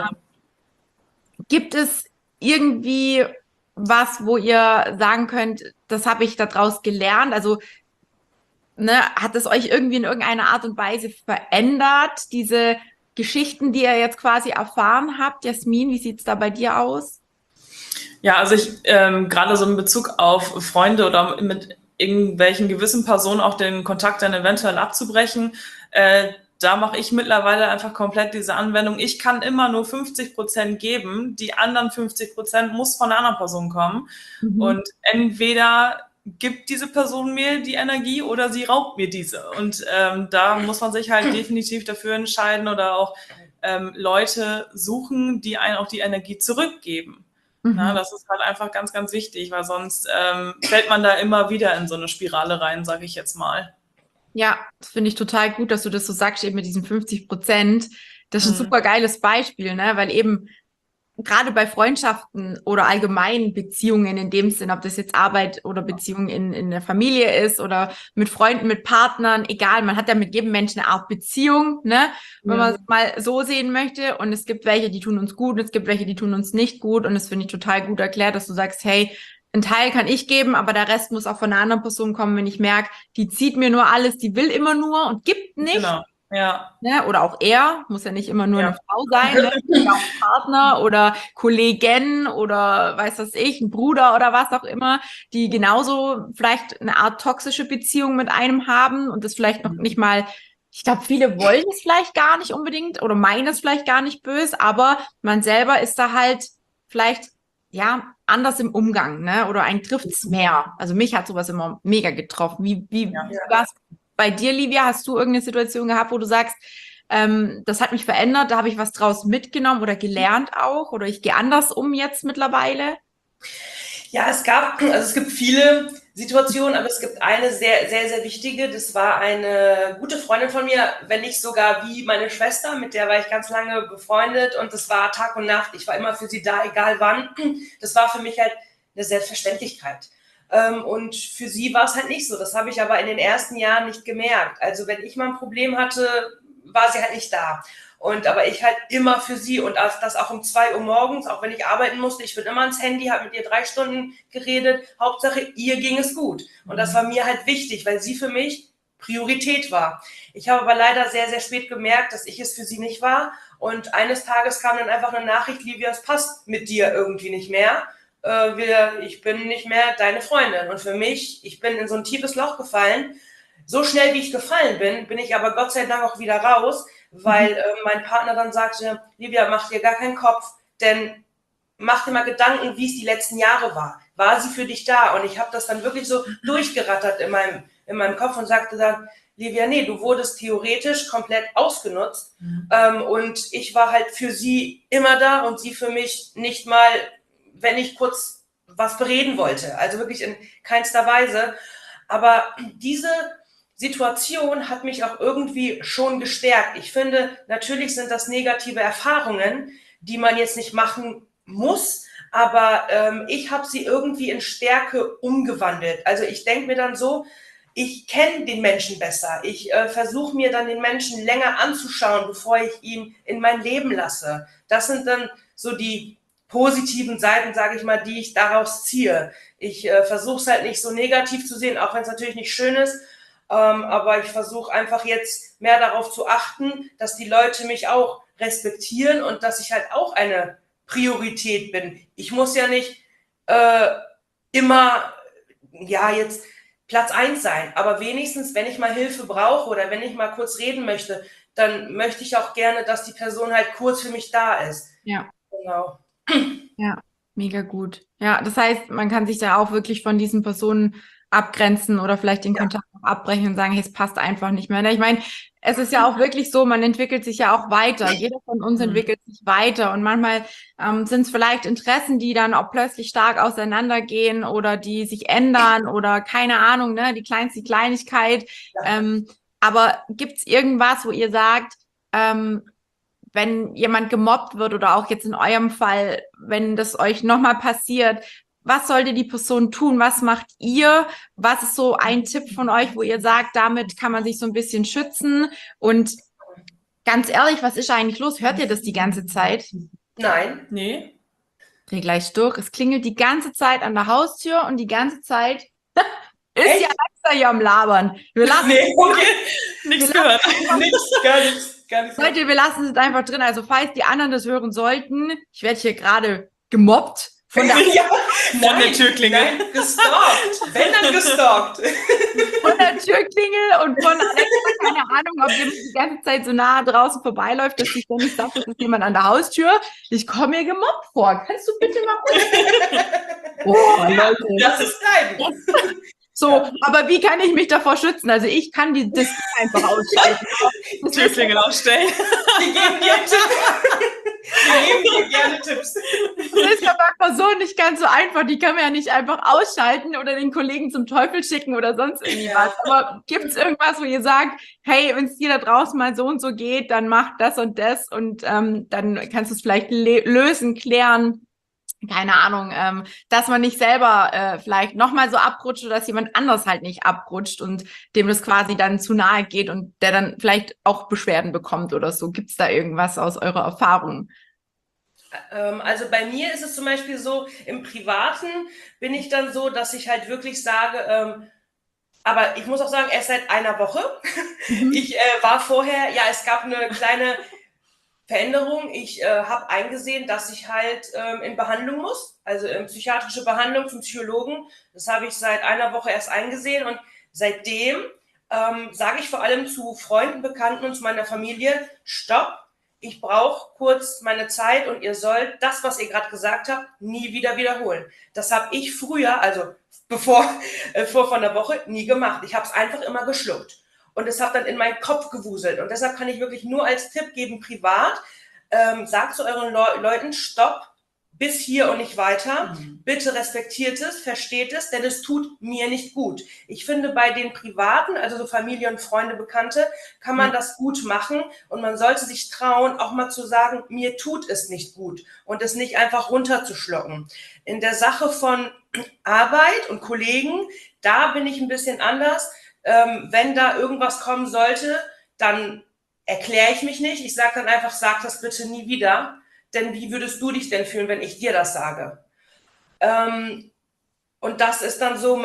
Gibt es irgendwie was, wo ihr sagen könnt, das habe ich daraus gelernt? Also hat es euch irgendwie in irgendeiner Art und Weise verändert, diese Geschichten, die ihr jetzt quasi erfahren habt? Jasmin, wie sieht es da bei dir aus? Ja, also ich gerade so in Bezug auf Freunde oder mit irgendwelchen gewissen Personen auch den Kontakt dann eventuell abzubrechen, da mache ich mittlerweile einfach komplett diese Anwendung. Ich kann immer nur 50% geben, die anderen 50% muss von einer anderen Person kommen. Und entweder gibt diese Person mir die Energie oder sie raubt mir diese. Und da muss man sich halt definitiv dafür entscheiden oder auch Leute suchen, die einen auch die Energie zurückgeben. Na, das ist halt einfach ganz, ganz wichtig, weil sonst fällt man da immer wieder in so eine Spirale rein, sage ich jetzt mal. Ja, das finde ich total gut, dass du das so sagst, eben mit diesen 50%. Das ist ein super geiles Beispiel, ne? Weil eben gerade bei Freundschaften oder allgemeinen Beziehungen in dem Sinn, ob das jetzt Arbeit oder Beziehung in der Familie ist oder mit Freunden, mit Partnern, egal, man hat ja mit jedem Menschen eine Art Beziehung, ne? Wenn man es mal so sehen möchte. Und es gibt welche, die tun uns gut und es gibt welche, die tun uns nicht gut. Und das finde ich total gut erklärt, dass du sagst, hey, ein Teil kann ich geben, aber der Rest muss auch von einer anderen Person kommen, wenn ich merke, die zieht mir nur alles, die will immer nur und gibt nicht. Genau. Ja. Ne? Oder auch er, muss ja nicht immer nur Ja. eine Frau sein, ne? Kann auch Partner oder Kollegen oder weiß was ich, ein Bruder oder was auch immer, die genauso vielleicht eine Art toxische Beziehung mit einem haben und das vielleicht noch nicht mal, ich glaube, viele wollen es vielleicht gar nicht unbedingt oder meinen es vielleicht gar nicht böse, aber man selber ist da halt vielleicht ja anders im Umgang, ne? Oder einen trifft's mehr. Also mich hat sowas immer mega getroffen. Wie Ja. war's bei dir, Livia? Hast du irgendeine Situation gehabt, wo du sagst, das hat mich verändert, da habe ich was draus mitgenommen oder gelernt auch oder ich gehe anders um jetzt mittlerweile? Ja, es gibt viele Situationen, aber es gibt eine sehr, sehr, sehr wichtige. Das war eine gute Freundin von mir, wenn nicht sogar wie meine Schwester, mit der war ich ganz lange befreundet und das war Tag und Nacht. Ich war immer für sie da, egal wann. Das war für mich halt eine Selbstverständlichkeit. Und für sie war es halt nicht so. Das habe ich aber in den ersten Jahren nicht gemerkt. Also wenn ich mal ein Problem hatte, war sie halt nicht da. Aber ich halt immer für sie und das auch um 2 Uhr morgens, auch wenn ich arbeiten musste, ich bin immer ans Handy, habe mit ihr 3 Stunden geredet. Hauptsache, ihr ging es gut. Und das war mir halt wichtig, weil sie für mich Priorität war. Ich habe aber leider sehr, sehr spät gemerkt, dass ich es für sie nicht war. Und eines Tages kam dann einfach eine Nachricht, Livia, es passt mit dir irgendwie nicht mehr. Ich bin nicht mehr deine Freundin. Und für mich, ich bin in so ein tiefes Loch gefallen. So schnell, wie ich gefallen bin, bin ich aber Gott sei Dank auch wieder raus, weil mein Partner dann sagte, Livia, mach dir gar keinen Kopf, denn mach dir mal Gedanken, wie es die letzten Jahre war. War sie für dich da? Und ich habe das dann wirklich so durchgerattert in meinem Kopf und sagte dann, Livia, nee, du wurdest theoretisch komplett ausgenutzt. Und ich war halt für sie immer da und sie für mich nicht mal, wenn ich kurz was bereden wollte. Also wirklich in keinster Weise. Aber diese Situation hat mich auch irgendwie schon gestärkt. Ich finde, natürlich sind das negative Erfahrungen, die man jetzt nicht machen muss, aber ich habe sie irgendwie in Stärke umgewandelt. Also ich denke mir dann so, ich kenne den Menschen besser. Ich versuche mir dann den Menschen länger anzuschauen, bevor ich ihn in mein Leben lasse. Das sind dann so die positiven Seiten, sage ich mal, die ich daraus ziehe. Ich versuche es halt nicht so negativ zu sehen, auch wenn es natürlich nicht schön ist. Aber ich versuche einfach jetzt mehr darauf zu achten, dass die Leute mich auch respektieren und dass ich halt auch eine Priorität bin. Ich muss ja nicht immer jetzt Platz 1 sein, aber wenigstens, wenn ich mal Hilfe brauche oder wenn ich mal kurz reden möchte, dann möchte ich auch gerne, dass die Person halt kurz für mich da ist. Ja. Genau. Ja, mega gut. Ja, das heißt, man kann sich da auch wirklich von diesen Personen abgrenzen oder vielleicht den Kontakt auch abbrechen und sagen, hey, es passt einfach nicht mehr. Ne? Ich meine, es ist ja auch wirklich so, man entwickelt sich ja auch weiter. Jeder von uns entwickelt sich weiter und manchmal sind es vielleicht Interessen, die dann auch plötzlich stark auseinandergehen oder die sich ändern oder keine Ahnung, ne, die kleinste Kleinigkeit. Aber gibt's irgendwas, wo ihr sagt, wenn jemand gemobbt wird oder auch jetzt in eurem Fall, wenn das euch nochmal passiert, was sollte die Person tun? Was macht ihr? Was ist so ein Tipp von euch, wo ihr sagt, damit kann man sich so ein bisschen schützen? Und ganz ehrlich, was ist eigentlich los? Hört ihr das die ganze Zeit? Nein. Nee. Dreh gleich durch. Es klingelt die ganze Zeit an der Haustür und die ganze Zeit ist Echt? ja Alexa hier am Labern. Wir lassen okay. Nichts gehört. Gar nichts. Leute, wir lassen es einfach drin. Also falls die anderen das hören sollten, ich werde hier gerade gemobbt von der, Von der Türklingel. Nein, gestalkt. Wenn dann gestalkt. von der Türklingel und von Alexa, keine Ahnung, ob jemand die ganze Zeit so nah draußen vorbeiläuft, dass ich ständig sage, das ist jemand an der Haustür. Ich komme mir gemobbt vor. Kannst du bitte mal kurz... Oh, Leute. Das ist dein. So, aber wie kann ich mich davor schützen? Also ich kann die Display einfach ausschalten. Türklingel aufstellen. Wir geben dir einen Tipp. Wir geben dir gerne Tipps. Das ist ja bei Personen nicht ganz so einfach. Die kann man ja nicht einfach ausschalten oder den Kollegen zum Teufel schicken oder sonst irgendwas. Aber gibt es irgendwas, wo ihr sagt, hey, wenn es dir da draußen mal so und so geht, dann mach das und das und dann kannst du es vielleicht lösen, klären. Keine Ahnung, dass man nicht selber vielleicht nochmal so abrutscht oder dass jemand anders halt nicht abrutscht und dem das quasi dann zu nahe geht und der dann vielleicht auch Beschwerden bekommt oder so. Gibt es da irgendwas aus eurer Erfahrung? Also bei mir ist es zum Beispiel so, im Privaten bin ich dann so, dass ich halt wirklich sage, aber ich muss auch sagen, erst seit einer Woche. Ich war vorher, ja, es gab eine kleine Veränderung. Ich habe eingesehen, dass ich halt in Behandlung muss, also in psychiatrische Behandlung zum Psychologen. Das habe ich seit einer Woche erst eingesehen und seitdem sage ich vor allem zu Freunden, Bekannten und zu meiner Familie, stopp, ich brauche kurz meine Zeit und ihr sollt das, was ihr gerade gesagt habt, nie wieder wiederholen. Das habe ich früher, also vor von der Woche, nie gemacht. Ich habe es einfach immer geschluckt. Und es hat dann in meinen Kopf gewuselt. Und deshalb kann ich wirklich nur als Tipp geben, privat, sagt zu euren Leuten, stopp, bis hier und nicht weiter. Bitte respektiert es, versteht es, denn es tut mir nicht gut. Ich finde, bei den Privaten, also so Familie und Freunde, Bekannte, kann man das gut machen und man sollte sich trauen, auch mal zu sagen, mir tut es nicht gut und es nicht einfach runterzuschlucken. In der Sache von Arbeit und Kollegen, da bin ich ein bisschen anders. Wenn da irgendwas kommen sollte, dann erkläre ich mich nicht. Ich sage dann einfach, sag das bitte nie wieder. Denn wie würdest du dich denn fühlen, wenn ich dir das sage? Und das ist dann so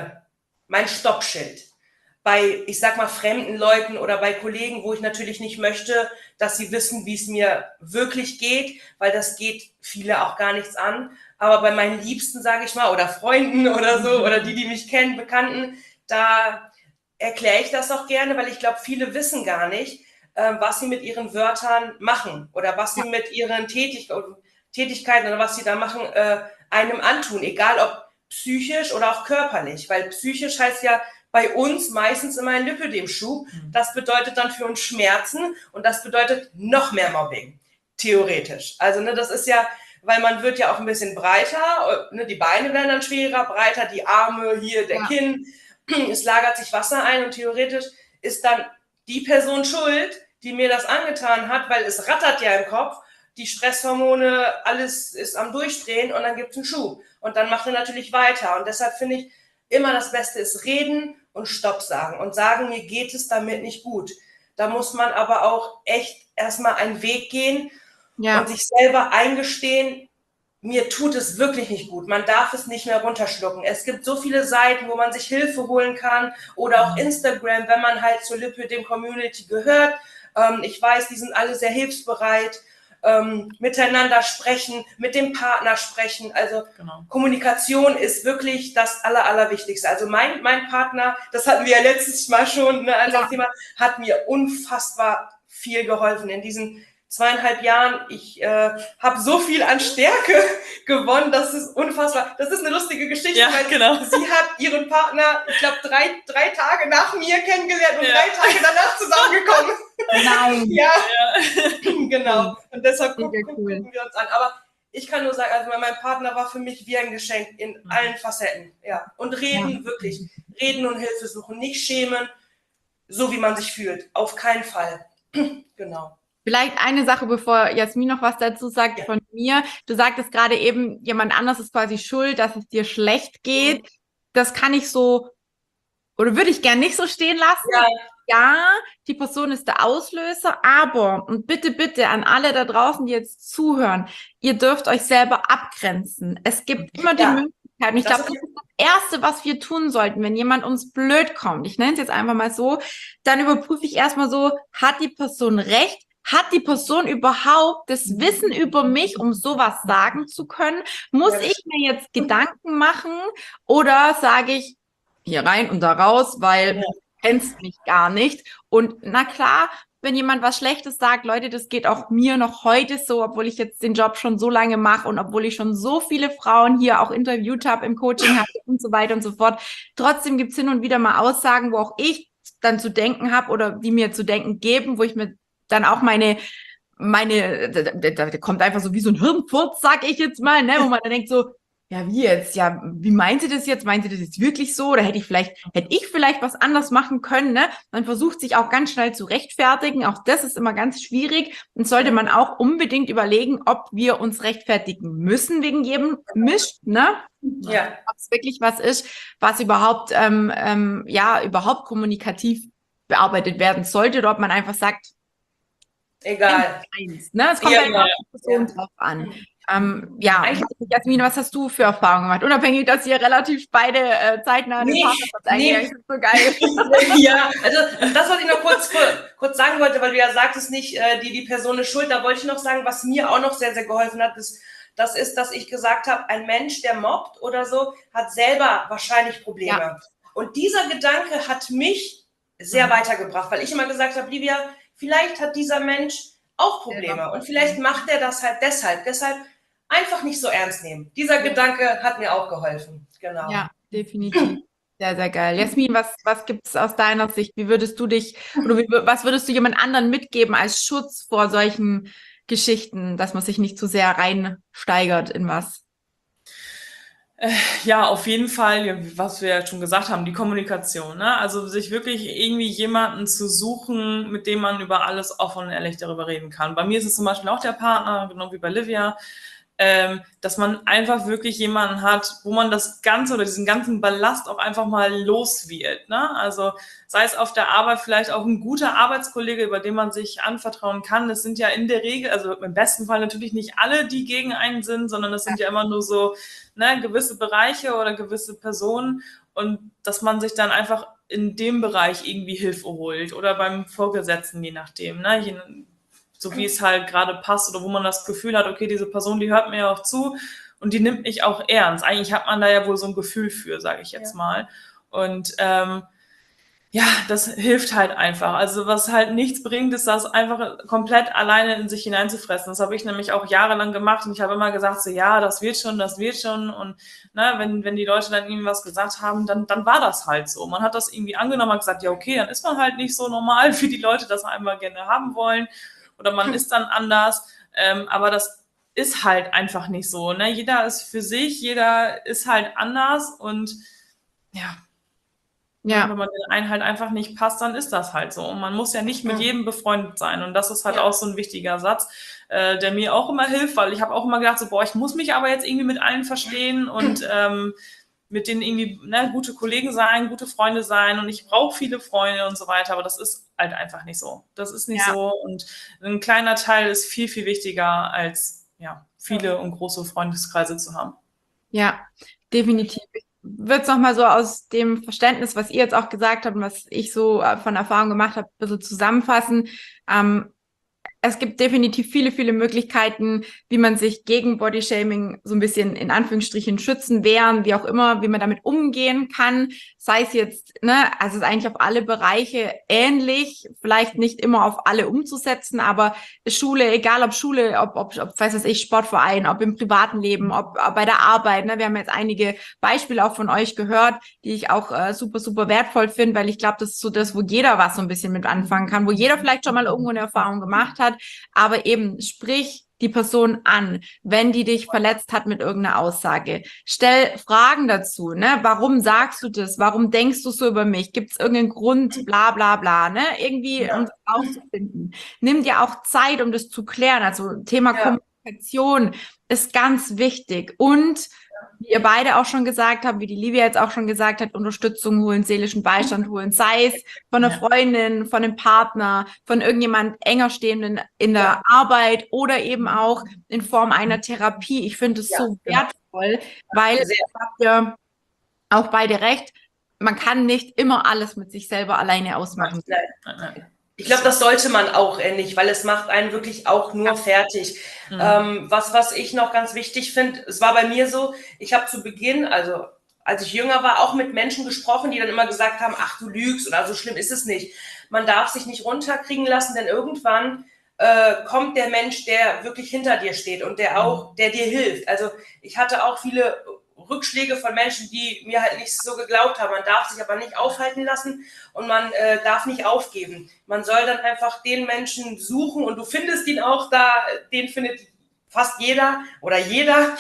mein Stoppschild. Bei, ich sag mal, fremden Leuten oder bei Kollegen, wo ich natürlich nicht möchte, dass sie wissen, wie es mir wirklich geht, weil das geht viele auch gar nichts an. Aber bei meinen Liebsten, sage ich mal, oder Freunden oder so, oder die mich kennen, Bekannten, da erkläre ich das auch gerne, weil ich glaube, viele wissen gar nicht, was sie mit ihren Wörtern machen oder was sie mit ihren Tätigkeiten oder was sie da machen, einem antun, egal ob psychisch oder auch körperlich, weil psychisch heißt ja bei uns meistens immer ein Lipödemschub. Das bedeutet dann für uns Schmerzen und das bedeutet noch mehr Mobbing, theoretisch. Also ne, das ist ja, weil man wird ja auch ein bisschen breiter, ne, die Beine werden dann schwerer, breiter, die Arme, hier der Kinn, es lagert sich Wasser ein und theoretisch ist dann die Person schuld, die mir das angetan hat, weil es rattert ja im Kopf, die Stresshormone, alles ist am Durchdrehen und dann gibt es einen Schub. Und dann macht er natürlich weiter. Und deshalb finde ich, immer das Beste ist reden und Stopp sagen. Und sagen, mir geht es damit nicht gut. Da muss man aber auch echt erstmal einen Weg gehen und sich selber eingestehen, mir tut es wirklich nicht gut. Man darf es nicht mehr runterschlucken. Es gibt so viele Seiten, wo man sich Hilfe holen kann oder auch Instagram, wenn man halt zur Lipödem-Community gehört. Ich weiß, die sind alle sehr hilfsbereit, miteinander sprechen, mit dem Partner sprechen. Also Kommunikation ist wirklich das Allerwichtigste. Also mein Partner, das hatten wir ja letztes Mal schon, ne, als das Thema, hat mir unfassbar viel geholfen in diesen 2,5 Jahren. Ich habe so viel an Stärke gewonnen, das ist unfassbar. Das ist eine lustige Geschichte, weil sie hat ihren Partner, ich glaube, drei Tage nach mir kennengelernt und 3 Tage danach zusammengekommen. Nein. Ja, genau. Und deshalb gucken wir uns an. Aber ich kann nur sagen, also mein Partner war für mich wie ein Geschenk in allen Facetten. Ja. Und reden, wirklich. Reden und Hilfe suchen. Nicht schämen, so wie man sich fühlt. Auf keinen Fall. Genau. Vielleicht eine Sache, bevor Jasmin noch was dazu sagt von mir. Du sagtest gerade eben, jemand anders ist quasi schuld, dass es dir schlecht geht. Das kann ich so, oder würde ich gern nicht so stehen lassen. Ja, die Person ist der Auslöser, aber, und bitte, bitte an alle da draußen, die jetzt zuhören, ihr dürft euch selber abgrenzen. Es gibt immer die Möglichkeit, und ich glaube, das ist das Erste, was wir tun sollten, wenn jemand uns blöd kommt, ich nenne es jetzt einfach mal so, dann überprüfe ich erstmal so, hat die Person recht? Hat die Person überhaupt das Wissen über mich, um sowas sagen zu können? Muss ich mir jetzt Gedanken machen oder sage ich hier rein und da raus, weil du kennst mich gar nicht? Und na klar, wenn jemand was Schlechtes sagt, Leute, das geht auch mir noch heute so, obwohl ich jetzt den Job schon so lange mache und obwohl ich schon so viele Frauen hier auch interviewt habe, im Coaching habe und so weiter und so fort. Trotzdem gibt's hin und wieder mal Aussagen, wo auch ich dann zu denken habe oder die mir zu denken geben, wo ich mir dann auch da kommt einfach so wie so ein Hirnfurz, sag ich jetzt mal, ne, wo man dann denkt so, ja, wie jetzt? Ja, wie meint sie das jetzt? Meint sie das jetzt wirklich so? Oder hätte ich vielleicht was anders machen können, ne? Man versucht sich auch ganz schnell zu rechtfertigen. Auch das ist immer ganz schwierig. Und sollte man auch unbedingt überlegen, ob wir uns rechtfertigen müssen wegen jedem Mist, ne? Ja. Ob es wirklich was ist, was überhaupt, überhaupt kommunikativ bearbeitet werden sollte, oder ob man einfach sagt, egal. Ne? Es kommt einfach auf die Person drauf an. Ja, Jasmin, was hast du für Erfahrungen gemacht? Unabhängig, dass ihr relativ beide zeitnah den Partnerschutz eingegangen seid. So geil. Ja, also das, was ich noch kurz sagen wollte, weil du ja sagtest nicht, die Person ist schuld, da wollte ich noch sagen, was mir auch noch sehr, sehr geholfen hat, das ist, dass ich gesagt habe, ein Mensch, der mobbt oder so, hat selber wahrscheinlich Probleme. Ja. Und dieser Gedanke hat mich sehr weitergebracht, weil ich immer gesagt habe, Livia, vielleicht hat dieser Mensch auch Probleme und vielleicht macht er das halt deshalb einfach nicht so ernst nehmen. Dieser Gedanke hat mir auch geholfen. Genau. Ja, definitiv. Sehr, sehr geil. Jasmin, was gibt es aus deiner Sicht? Wie würdest du dich oder was würdest du jemand anderen mitgeben als Schutz vor solchen Geschichten, dass man sich nicht zu sehr reinsteigert in was? Ja, auf jeden Fall, was wir ja schon gesagt haben, die Kommunikation. Ne? Also sich wirklich irgendwie jemanden zu suchen, mit dem man über alles offen und ehrlich darüber reden kann. Bei mir ist es zum Beispiel auch der Partner, genau wie bei Livia, dass man einfach wirklich jemanden hat, wo man das Ganze oder diesen ganzen Ballast auch einfach mal los wird. Ne? Also sei es auf der Arbeit vielleicht auch ein guter Arbeitskollege, über den man sich anvertrauen kann. Das sind ja in der Regel, also im besten Fall natürlich nicht alle, die gegen einen sind, sondern das sind ja immer nur so gewisse Bereiche oder gewisse Personen und dass man sich dann einfach in dem Bereich irgendwie Hilfe holt oder beim Vorgesetzten, je nachdem, so wie es halt gerade passt oder wo man das Gefühl hat, okay, diese Person, die hört mir ja auch zu und die nimmt mich auch ernst. Eigentlich hat man da ja wohl so ein Gefühl für, sage ich jetzt mal. Und ja, das hilft halt einfach. Also was halt nichts bringt, ist das einfach komplett alleine in sich hineinzufressen. Das habe ich nämlich auch jahrelang gemacht und ich habe immer gesagt, so ja, das wird schon. Und wenn die Leute dann irgendwie was gesagt haben, dann war das halt so. Man hat das irgendwie angenommen, hat gesagt, ja okay, dann ist man halt nicht so normal, wie die Leute das einmal gerne haben wollen. Oder man ist dann anders. Aber das ist halt einfach nicht so. Ne? Jeder ist für sich, jeder ist halt anders und ja. Ja. Wenn man den einen halt einfach nicht passt, dann ist das halt so. Und man muss ja nicht mit jedem befreundet sein. Und das ist halt auch so ein wichtiger Satz, der mir auch immer hilft, weil ich habe auch immer gedacht, so, boah, ich muss mich aber jetzt irgendwie mit allen verstehen und mit denen irgendwie gute Kollegen sein, gute Freunde sein und ich brauche viele Freunde und so weiter. Aber das ist halt einfach nicht so. Das ist nicht so. Und ein kleiner Teil ist viel, viel wichtiger, als viele und große Freundeskreise zu haben. Ja, definitiv. Wird es nochmal so aus dem Verständnis, was ihr jetzt auch gesagt habt und was ich so von Erfahrung gemacht habe, ein bisschen zusammenfassen. Es gibt definitiv viele, viele Möglichkeiten, wie man sich gegen Bodyshaming so ein bisschen in Anführungsstrichen schützen, wehren, wie auch immer, wie man damit umgehen kann. Sei es jetzt, also es ist eigentlich auf alle Bereiche ähnlich, vielleicht nicht immer auf alle umzusetzen, aber Schule, egal ob Schule, ob weiß was ich, Sportverein, ob im privaten Leben, ob bei der Arbeit, wir haben jetzt einige Beispiele auch von euch gehört, die ich auch super, super wertvoll finde, weil ich glaube, das ist so das, wo jeder was so ein bisschen mit anfangen kann, wo jeder vielleicht schon mal irgendwo eine Erfahrung gemacht hat, aber eben sprich die Person an, wenn die dich verletzt hat mit irgendeiner Aussage. Stell Fragen dazu, Warum sagst du das? Warum denkst du so über mich? Gibt es irgendeinen Grund? Bla, bla, bla, Irgendwie, um das rauszufinden. Nimm dir auch Zeit, um das zu klären. Also Thema Kommunikation ist ganz wichtig. Und wie ihr beide auch schon gesagt habt, wie die Livia jetzt auch schon gesagt hat, Unterstützung holen, seelischen Beistand holen, sei es von einer Freundin, von einem Partner, von irgendjemand enger stehenden in der Arbeit oder eben auch in Form einer Therapie. Ich finde es so wertvoll, weil habt ihr auch beide recht, man kann nicht immer alles mit sich selber alleine ausmachen. Ich glaube, das sollte man auch nicht, weil es macht einen wirklich auch nur fertig. Was ich noch ganz wichtig finde, es war bei mir so, ich habe zu Beginn, also als ich jünger war, auch mit Menschen gesprochen, die dann immer gesagt haben, ach, du lügst oder so schlimm ist es nicht. Man darf sich nicht runterkriegen lassen, denn irgendwann kommt der Mensch, der wirklich hinter dir steht und der dir hilft. Also ich hatte auch viele Rückschläge von Menschen, die mir halt nicht so geglaubt haben. Man darf sich aber nicht aufhalten lassen und man darf nicht aufgeben. Man soll dann einfach den Menschen suchen und du findest ihn auch da, den findet fast jeder oder jeder,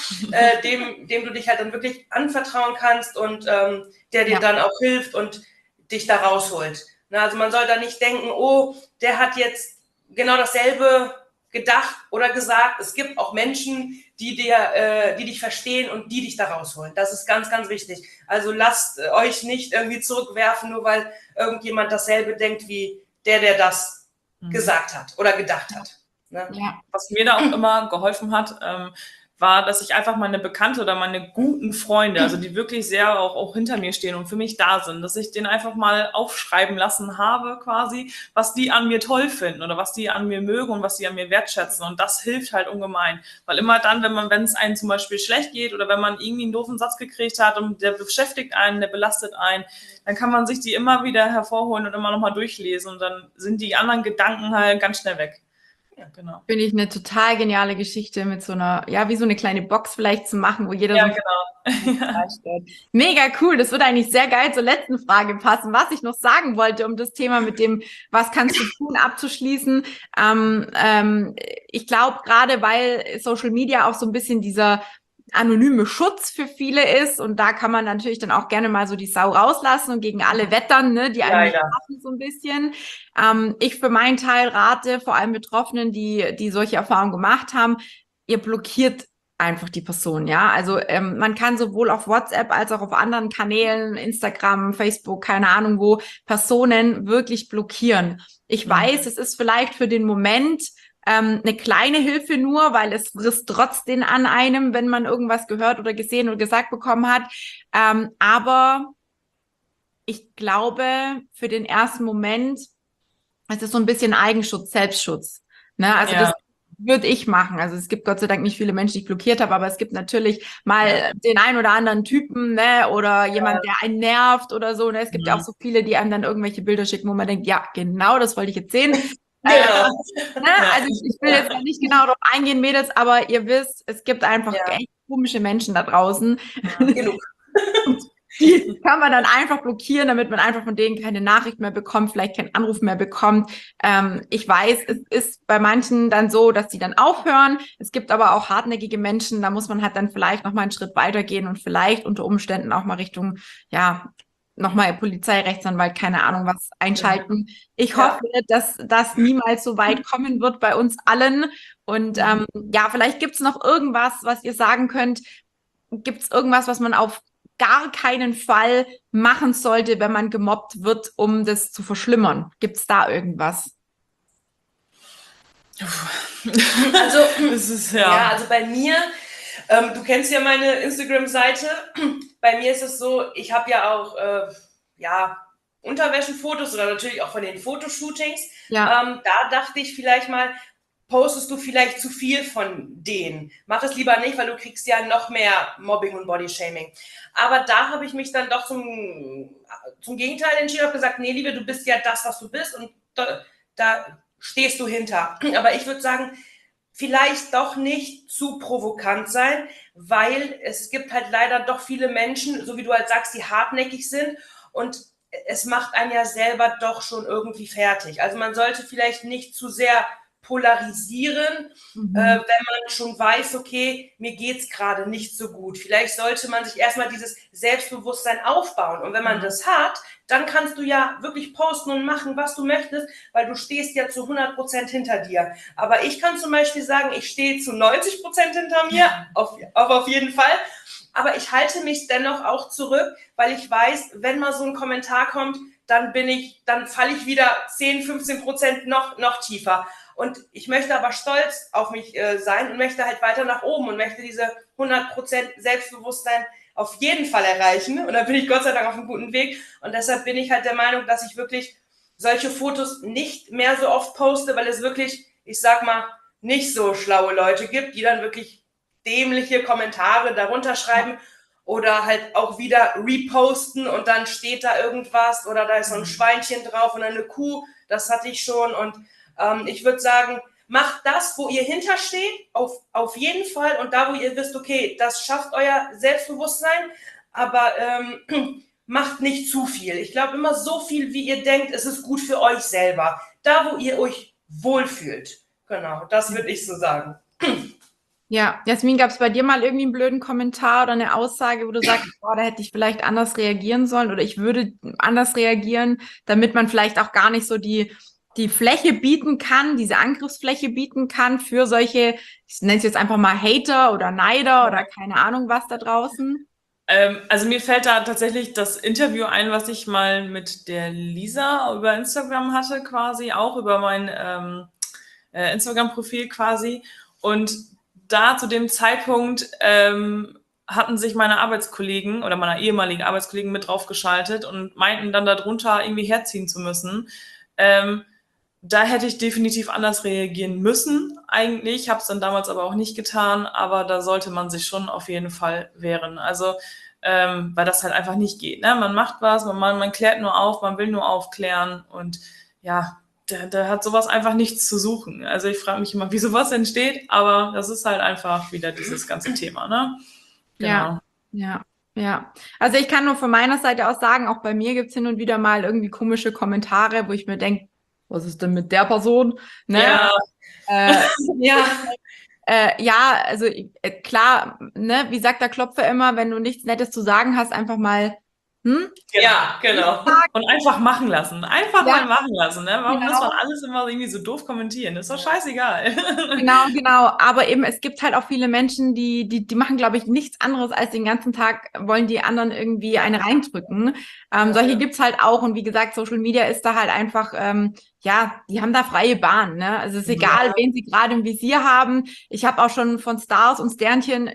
dem du dich halt dann wirklich anvertrauen kannst und der dir dann auch hilft und dich da rausholt. Also man soll da nicht denken, oh, der hat jetzt genau dasselbe gedacht oder gesagt. Es gibt auch Menschen, die dich verstehen und die dich da rausholen. Das ist ganz, ganz wichtig. Also lasst euch nicht irgendwie zurückwerfen, nur weil irgendjemand dasselbe denkt wie der das gesagt hat oder gedacht hat. Was mir da auch immer geholfen hat, war, dass ich einfach meine Bekannte oder meine guten Freunde, also die wirklich sehr auch hinter mir stehen und für mich da sind, dass ich denen einfach mal aufschreiben lassen habe quasi, was die an mir toll finden oder was die an mir mögen und was die an mir wertschätzen. Und das hilft halt ungemein. Weil immer dann, wenn es einem zum Beispiel schlecht geht oder wenn man irgendwie einen doofen Satz gekriegt hat und der beschäftigt einen, der belastet einen, dann kann man sich die immer wieder hervorholen und immer nochmal durchlesen und dann sind die anderen Gedanken halt ganz schnell weg. Ja, genau. Finde ich eine total geniale Geschichte mit so einer, ja, wie so eine kleine Box vielleicht zu machen, wo jeder Ja, so genau. Mega cool. Das würde eigentlich sehr geil zur letzten Frage passen, was ich noch sagen wollte, um das Thema mit dem, was kannst du tun, abzuschließen. Ich glaube, gerade weil Social Media auch so ein bisschen dieser anonyme Schutz für viele ist und da kann man natürlich dann auch gerne mal so die Sau rauslassen und gegen alle wettern, ne, die einen hassen so ein bisschen. Ich für meinen Teil rate vor allem Betroffenen, die solche Erfahrungen gemacht haben, ihr blockiert einfach die Person, ja. Also man kann sowohl auf WhatsApp als auch auf anderen Kanälen, Instagram, Facebook, keine Ahnung wo, Personen wirklich blockieren. Ich weiß, es ist vielleicht für den Moment eine kleine Hilfe nur, weil es frisst trotzdem an einem, wenn man irgendwas gehört oder gesehen oder gesagt bekommen hat. Aber ich glaube, für den ersten Moment ist es so ein bisschen Eigenschutz, Selbstschutz. Ne? Also das würde ich machen. Also es gibt Gott sei Dank nicht viele Menschen, die ich blockiert habe, aber es gibt natürlich mal den einen oder anderen Typen, ne, oder jemand, der einen nervt oder so. Ne? Es gibt ja auch so viele, die einem dann irgendwelche Bilder schicken, wo man denkt, ja, genau, das wollte ich jetzt sehen. Also ich will jetzt nicht genau darauf eingehen, Mädels, aber ihr wisst, es gibt einfach echt komische Menschen da draußen. Genug. Die kann man dann einfach blockieren, damit man einfach von denen keine Nachricht mehr bekommt, vielleicht keinen Anruf mehr bekommt. Ich weiß, es ist bei manchen dann so, dass die dann aufhören. Es gibt aber auch hartnäckige Menschen, da muss man halt dann vielleicht noch mal einen Schritt weitergehen und vielleicht unter Umständen auch mal Richtung, ja, nochmal Polizei, Rechtsanwalt, keine Ahnung was einschalten. Ich hoffe, dass das niemals so weit kommen wird bei uns allen. Und ja, vielleicht gibt's noch irgendwas, was ihr sagen könnt. Gibt's irgendwas, was man auf gar keinen Fall machen sollte, wenn man gemobbt wird, um das zu verschlimmern? Gibt's da irgendwas? Also, also bei mir, du kennst ja meine Instagram-Seite. Bei mir ist es so, ich habe ja auch Unterwäschenfotos oder natürlich auch von den Fotoshootings. Da dachte ich vielleicht mal, postest du vielleicht zu viel von denen. Mach es lieber nicht, weil du kriegst ja noch mehr Mobbing und Bodyshaming. Aber da habe ich mich dann doch zum Gegenteil entschieden, habe gesagt, nee, Liebe, du bist ja das, was du bist und da stehst du hinter. Aber ich würde sagen, vielleicht doch nicht zu provokant sein, weil es gibt halt leider doch viele Menschen, so wie du halt sagst, die hartnäckig sind und es macht einen ja selber doch schon irgendwie fertig. Also man sollte vielleicht nicht zu sehr polarisieren, wenn man schon weiß, okay, mir geht's gerade nicht so gut. Vielleicht sollte man sich erstmal dieses Selbstbewusstsein aufbauen. Und wenn man das hat, dann kannst du ja wirklich posten und machen, was du möchtest, weil du stehst ja zu 100% hinter dir. Aber ich kann zum Beispiel sagen, ich stehe zu 90% hinter mir, auf jeden Fall. Aber ich halte mich dennoch auch zurück, weil ich weiß, wenn mal so ein Kommentar kommt, dann falle ich wieder 10-15% noch tiefer. Und ich möchte aber stolz auf mich sein und möchte halt weiter nach oben und möchte diese 100% Selbstbewusstsein auf jeden Fall erreichen. Und da bin ich Gott sei Dank auf einem guten Weg. Und deshalb bin ich halt der Meinung, dass ich wirklich solche Fotos nicht mehr so oft poste, weil es wirklich, ich sag mal, nicht so schlaue Leute gibt, die dann wirklich dämliche Kommentare darunter schreiben oder halt auch wieder reposten und dann steht da irgendwas oder da ist so ein Schweinchen drauf und eine Kuh. Das hatte ich schon und ich würde sagen, macht das, wo ihr hintersteht, auf jeden Fall. Und da, wo ihr wisst, okay, das schafft euer Selbstbewusstsein, aber macht nicht zu viel. Ich glaube, immer so viel, wie ihr denkt, es ist gut für euch selber. Da, wo ihr euch wohlfühlt. Genau, das würde ich so sagen. Ja, Jasmin, gab es bei dir mal irgendwie einen blöden Kommentar oder eine Aussage, wo du sagst, boah, da hätte ich vielleicht anders reagieren sollen oder ich würde anders reagieren, damit man vielleicht auch gar nicht so die Fläche bieten kann, diese Angriffsfläche bieten kann für solche, ich nenne es jetzt einfach mal Hater oder Neider oder keine Ahnung was da draußen? Also mir fällt da tatsächlich das Interview ein, was ich mal mit der Lisa über Instagram hatte, quasi auch über mein Instagram-Profil quasi. Und da zu dem Zeitpunkt hatten sich meine Arbeitskollegen oder meine ehemaligen Arbeitskollegen mit draufgeschaltet und meinten dann darunter irgendwie herziehen zu müssen. Da hätte ich definitiv anders reagieren müssen eigentlich, habe es dann damals aber auch nicht getan, aber da sollte man sich schon auf jeden Fall wehren. Also, weil das halt einfach nicht geht. Ne? Man macht was, man klärt nur auf, man will nur aufklären und ja, da hat sowas einfach nichts zu suchen. Also ich frage mich immer, wie sowas entsteht, aber das ist halt einfach wieder dieses ganze Thema, ne? Genau. Ja. Also ich kann nur von meiner Seite aus sagen, auch bei mir gibt's hin und wieder mal irgendwie komische Kommentare, wo ich mir denke, was ist denn mit der Person? Ne? Ja. Also klar, ne, wie sagt der Klopfer immer, wenn du nichts Nettes zu sagen hast, einfach mal, Ja, genau. Und einfach machen lassen. Einfach Ja. mal machen lassen. Ne? Warum Genau. muss man alles immer irgendwie so doof kommentieren? Das ist doch scheißegal. Genau. Aber eben, es gibt halt auch viele Menschen, die machen, glaube ich, nichts anderes als den ganzen Tag wollen die anderen irgendwie eine reindrücken. Solche gibt's halt auch. Und wie gesagt, Social Media ist da halt einfach, die haben da freie Bahn. Ne? Also es ist egal, wen sie gerade im Visier haben. Ich habe auch schon von Stars und Sternchen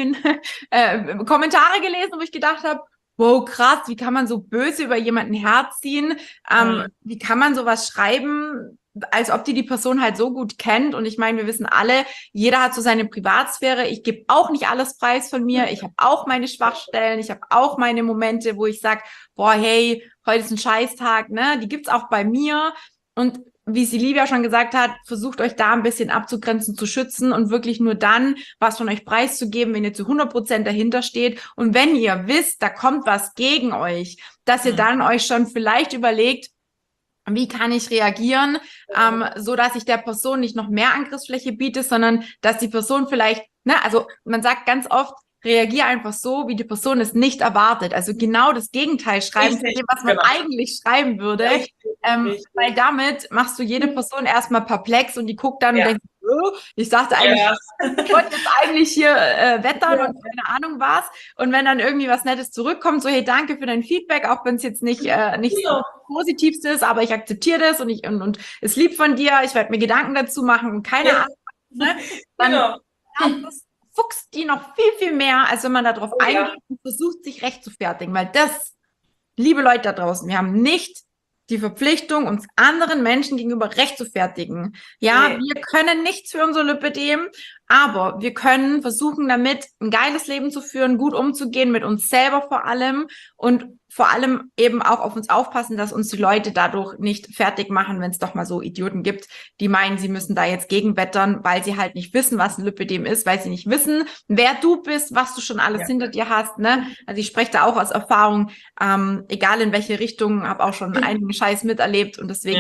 Kommentare gelesen, wo ich gedacht habe, wow, krass, wie kann man so böse über jemanden herziehen? Wie kann man sowas schreiben, als ob die Person halt so gut kennt? Und ich meine, wir wissen alle, jeder hat so seine Privatsphäre. Ich gebe auch nicht alles preis von mir. Ich habe auch meine Schwachstellen. Ich habe auch meine Momente, wo ich sage, boah, hey, heute ist ein Scheißtag. Ne? Die gibt's auch bei mir. Und wie Silvia schon gesagt hat, versucht euch da ein bisschen abzugrenzen, zu schützen und wirklich nur dann was von euch preiszugeben, wenn ihr zu 100% dahinter steht. Und wenn ihr wisst, da kommt was gegen euch, dass ihr dann euch schon vielleicht überlegt, wie kann ich reagieren, so dass ich der Person nicht noch mehr Angriffsfläche biete, sondern dass die Person vielleicht, also man sagt ganz oft, reagiere einfach so, wie die Person es nicht erwartet. Also genau das Gegenteil schreiben, von dem, was man eigentlich schreiben würde. Weil damit machst du jede Person erstmal perplex und die guckt dann und denkt, ich sagte eigentlich, ich wollte jetzt eigentlich hier wettern und keine Ahnung was. Und wenn dann irgendwie was Nettes zurückkommt, so, hey, danke für dein Feedback, auch wenn es jetzt nicht so Positivste ist, aber ich akzeptiere das und ist lieb von dir, ich werde mir Gedanken dazu machen und keine Ahnung. Ne? Dann das fuchst die noch viel, viel mehr, als wenn man darauf eingeht und versucht, sich rechtfertigen. Weil das, liebe Leute da draußen, wir haben nicht die Verpflichtung, uns anderen Menschen gegenüber rechtfertigen. Ja, wir können nichts für unser Lipödem, aber wir können versuchen, damit ein geiles Leben zu führen, gut umzugehen, mit uns selber vor allem und vor allem eben auch auf uns aufpassen, dass uns die Leute dadurch nicht fertig machen, wenn es doch mal so Idioten gibt, die meinen, sie müssen da jetzt gegenwettern, weil sie halt nicht wissen, was ein Lipödem ist, weil sie nicht wissen, wer du bist, was du schon alles hinter dir hast. Ne? Also ich spreche da auch aus Erfahrung, egal in welche Richtung, habe auch schon einigen Scheiß miterlebt und deswegen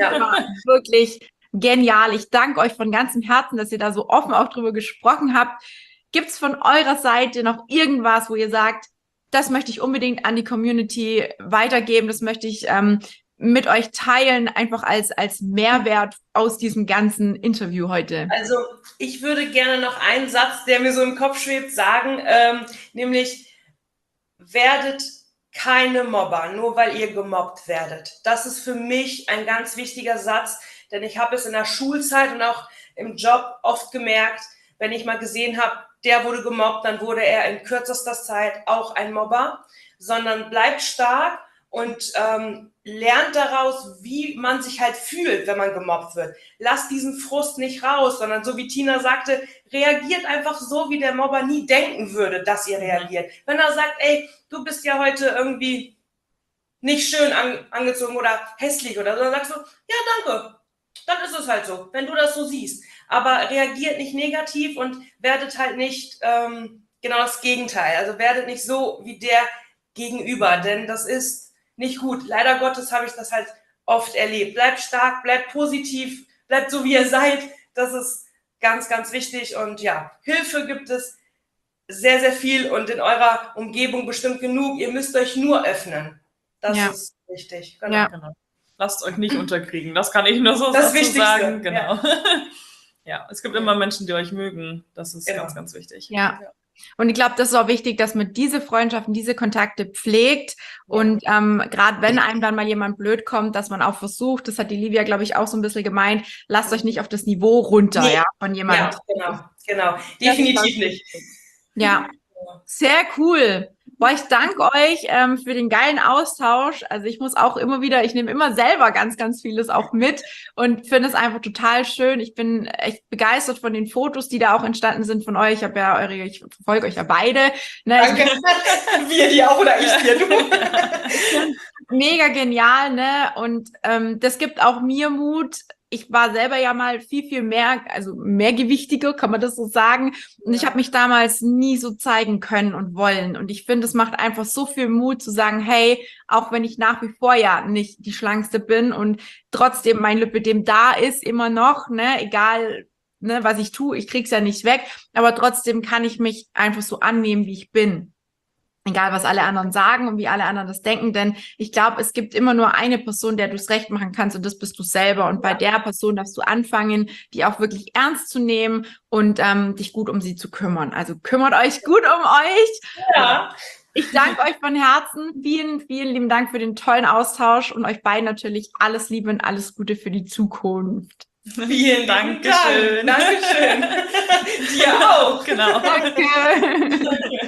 wirklich genial. Ich danke euch von ganzem Herzen, dass ihr da so offen auch drüber gesprochen habt. Gibt es von eurer Seite noch irgendwas, wo ihr sagt, das möchte ich unbedingt an die Community weitergeben, das möchte ich mit euch teilen, einfach als Mehrwert aus diesem ganzen Interview heute? Also ich würde gerne noch einen Satz, der mir so im Kopf schwebt, sagen, nämlich werdet keine Mobber, nur weil ihr gemobbt werdet. Das ist für mich ein ganz wichtiger Satz, denn ich habe es in der Schulzeit und auch im Job oft gemerkt, wenn ich mal gesehen habe, der wurde gemobbt, dann wurde er in kürzester Zeit auch ein Mobber, sondern bleibt stark und lernt daraus, wie man sich halt fühlt, wenn man gemobbt wird. Lasst diesen Frust nicht raus, sondern so wie Tina sagte, reagiert einfach so, wie der Mobber nie denken würde, dass ihr reagiert. Wenn er sagt, ey, du bist ja heute irgendwie nicht schön angezogen oder hässlich oder so, dann sagst du, ja, danke, dann ist es halt so, wenn du das so siehst. Aber reagiert nicht negativ und werdet halt nicht genau das Gegenteil. Also werdet nicht so wie der Gegenüber, denn das ist nicht gut. Leider Gottes habe ich das halt oft erlebt. Bleibt stark, bleibt positiv, bleibt so, wie ihr seid. Das ist ganz, ganz wichtig. Und ja, Hilfe gibt es sehr, sehr viel und in eurer Umgebung bestimmt genug. Ihr müsst euch nur öffnen. Das ist wichtig. Genau. Lasst euch nicht unterkriegen. Das kann ich nur so das dazu sagen. Genau. Ja, es gibt immer Menschen, die euch mögen. Das ist ganz, ganz wichtig. Ja. Und ich glaube, das ist auch wichtig, dass man diese Freundschaften, diese Kontakte pflegt. Und gerade wenn einem dann mal jemand blöd kommt, dass man auch versucht, das hat die Livia, glaube ich, auch so ein bisschen gemeint, lasst euch nicht auf das Niveau runter, Nee. ja, von jemandem. Ja, genau. Definitiv nicht. Ja, sehr cool. Boah, ich danke euch für den geilen Austausch. Also ich muss auch immer wieder, ich nehme immer selber ganz, ganz vieles auch mit und finde es einfach total schön. Ich bin echt begeistert von den Fotos, die da auch entstanden sind von euch. Ich verfolge euch ja beide. Ne? Danke. Wir dir auch oder ich dir, du. Mega genial, ne? Und das gibt auch mir Mut. Ich war selber ja mal viel mehr, also mehrgewichtiger, kann man das so sagen. Und ich habe mich damals nie so zeigen können und wollen. Und ich finde, es macht einfach so viel Mut zu sagen, hey, auch wenn ich nach wie vor ja nicht die Schlankste bin und trotzdem mein Lipödem da ist, immer noch, ne, egal, ne, was ich tue, ich krieg's ja nicht weg, aber trotzdem kann ich mich einfach so annehmen, wie ich bin. Egal, was alle anderen sagen und wie alle anderen das denken, denn ich glaube, es gibt immer nur eine Person, der du es recht machen kannst und das bist du selber. Und bei der Person darfst du anfangen, die auch wirklich ernst zu nehmen und dich gut um sie zu kümmern. Also kümmert euch gut um euch. Ja. Ich danke euch von Herzen. Vielen, vielen lieben Dank für den tollen Austausch und euch beiden natürlich alles Liebe und alles Gute für die Zukunft. Vielen Dank. Dankeschön. Dir auch. Genau. Danke.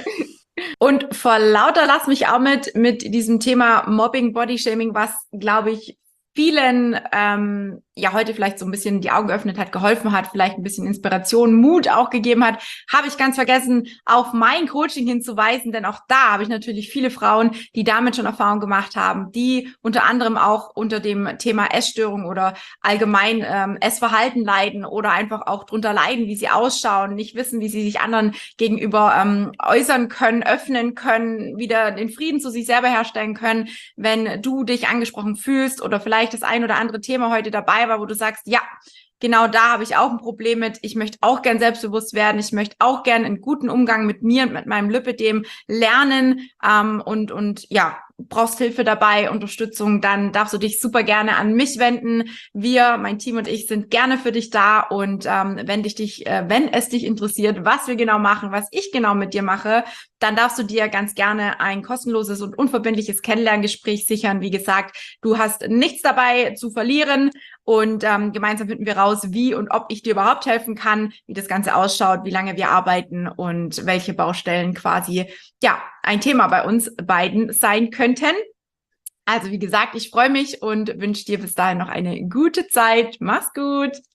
Und vor lauter lass mich auch mit diesem Thema Mobbing, Bodyshaming, was, glaube ich, vielen ja heute vielleicht so ein bisschen die Augen geöffnet hat, geholfen hat, vielleicht ein bisschen Inspiration, Mut auch gegeben hat, habe ich ganz vergessen, auf mein Coaching hinzuweisen, denn auch da habe ich natürlich viele Frauen, die damit schon Erfahrung gemacht haben, die unter anderem auch unter dem Thema Essstörung oder allgemein Essverhalten leiden oder einfach auch drunter leiden, wie sie ausschauen, nicht wissen, wie sie sich anderen gegenüber äußern können, öffnen können, wieder den Frieden zu sich selber herstellen können, wenn du dich angesprochen fühlst oder vielleicht das ein oder andere Thema heute dabei war, wo du sagst, ja, genau da habe ich auch ein Problem mit. Ich möchte auch gern selbstbewusst werden. Ich möchte auch gern einen guten Umgang mit mir und mit meinem Lipödem lernen und ja, brauchst Hilfe dabei, Unterstützung, dann darfst du dich super gerne an mich wenden. Wir, mein Team und ich sind gerne für dich da und wenn es dich interessiert, was wir genau machen, was ich genau mit dir mache, dann darfst du dir ganz gerne ein kostenloses und unverbindliches Kennenlerngespräch sichern. Wie gesagt, du hast nichts dabei zu verlieren und gemeinsam finden wir raus, wie und ob ich dir überhaupt helfen kann, wie das Ganze ausschaut, wie lange wir arbeiten und welche Baustellen quasi ja ein Thema bei uns beiden sein könnten. Also wie gesagt, ich freue mich und wünsche dir bis dahin noch eine gute Zeit. Mach's gut!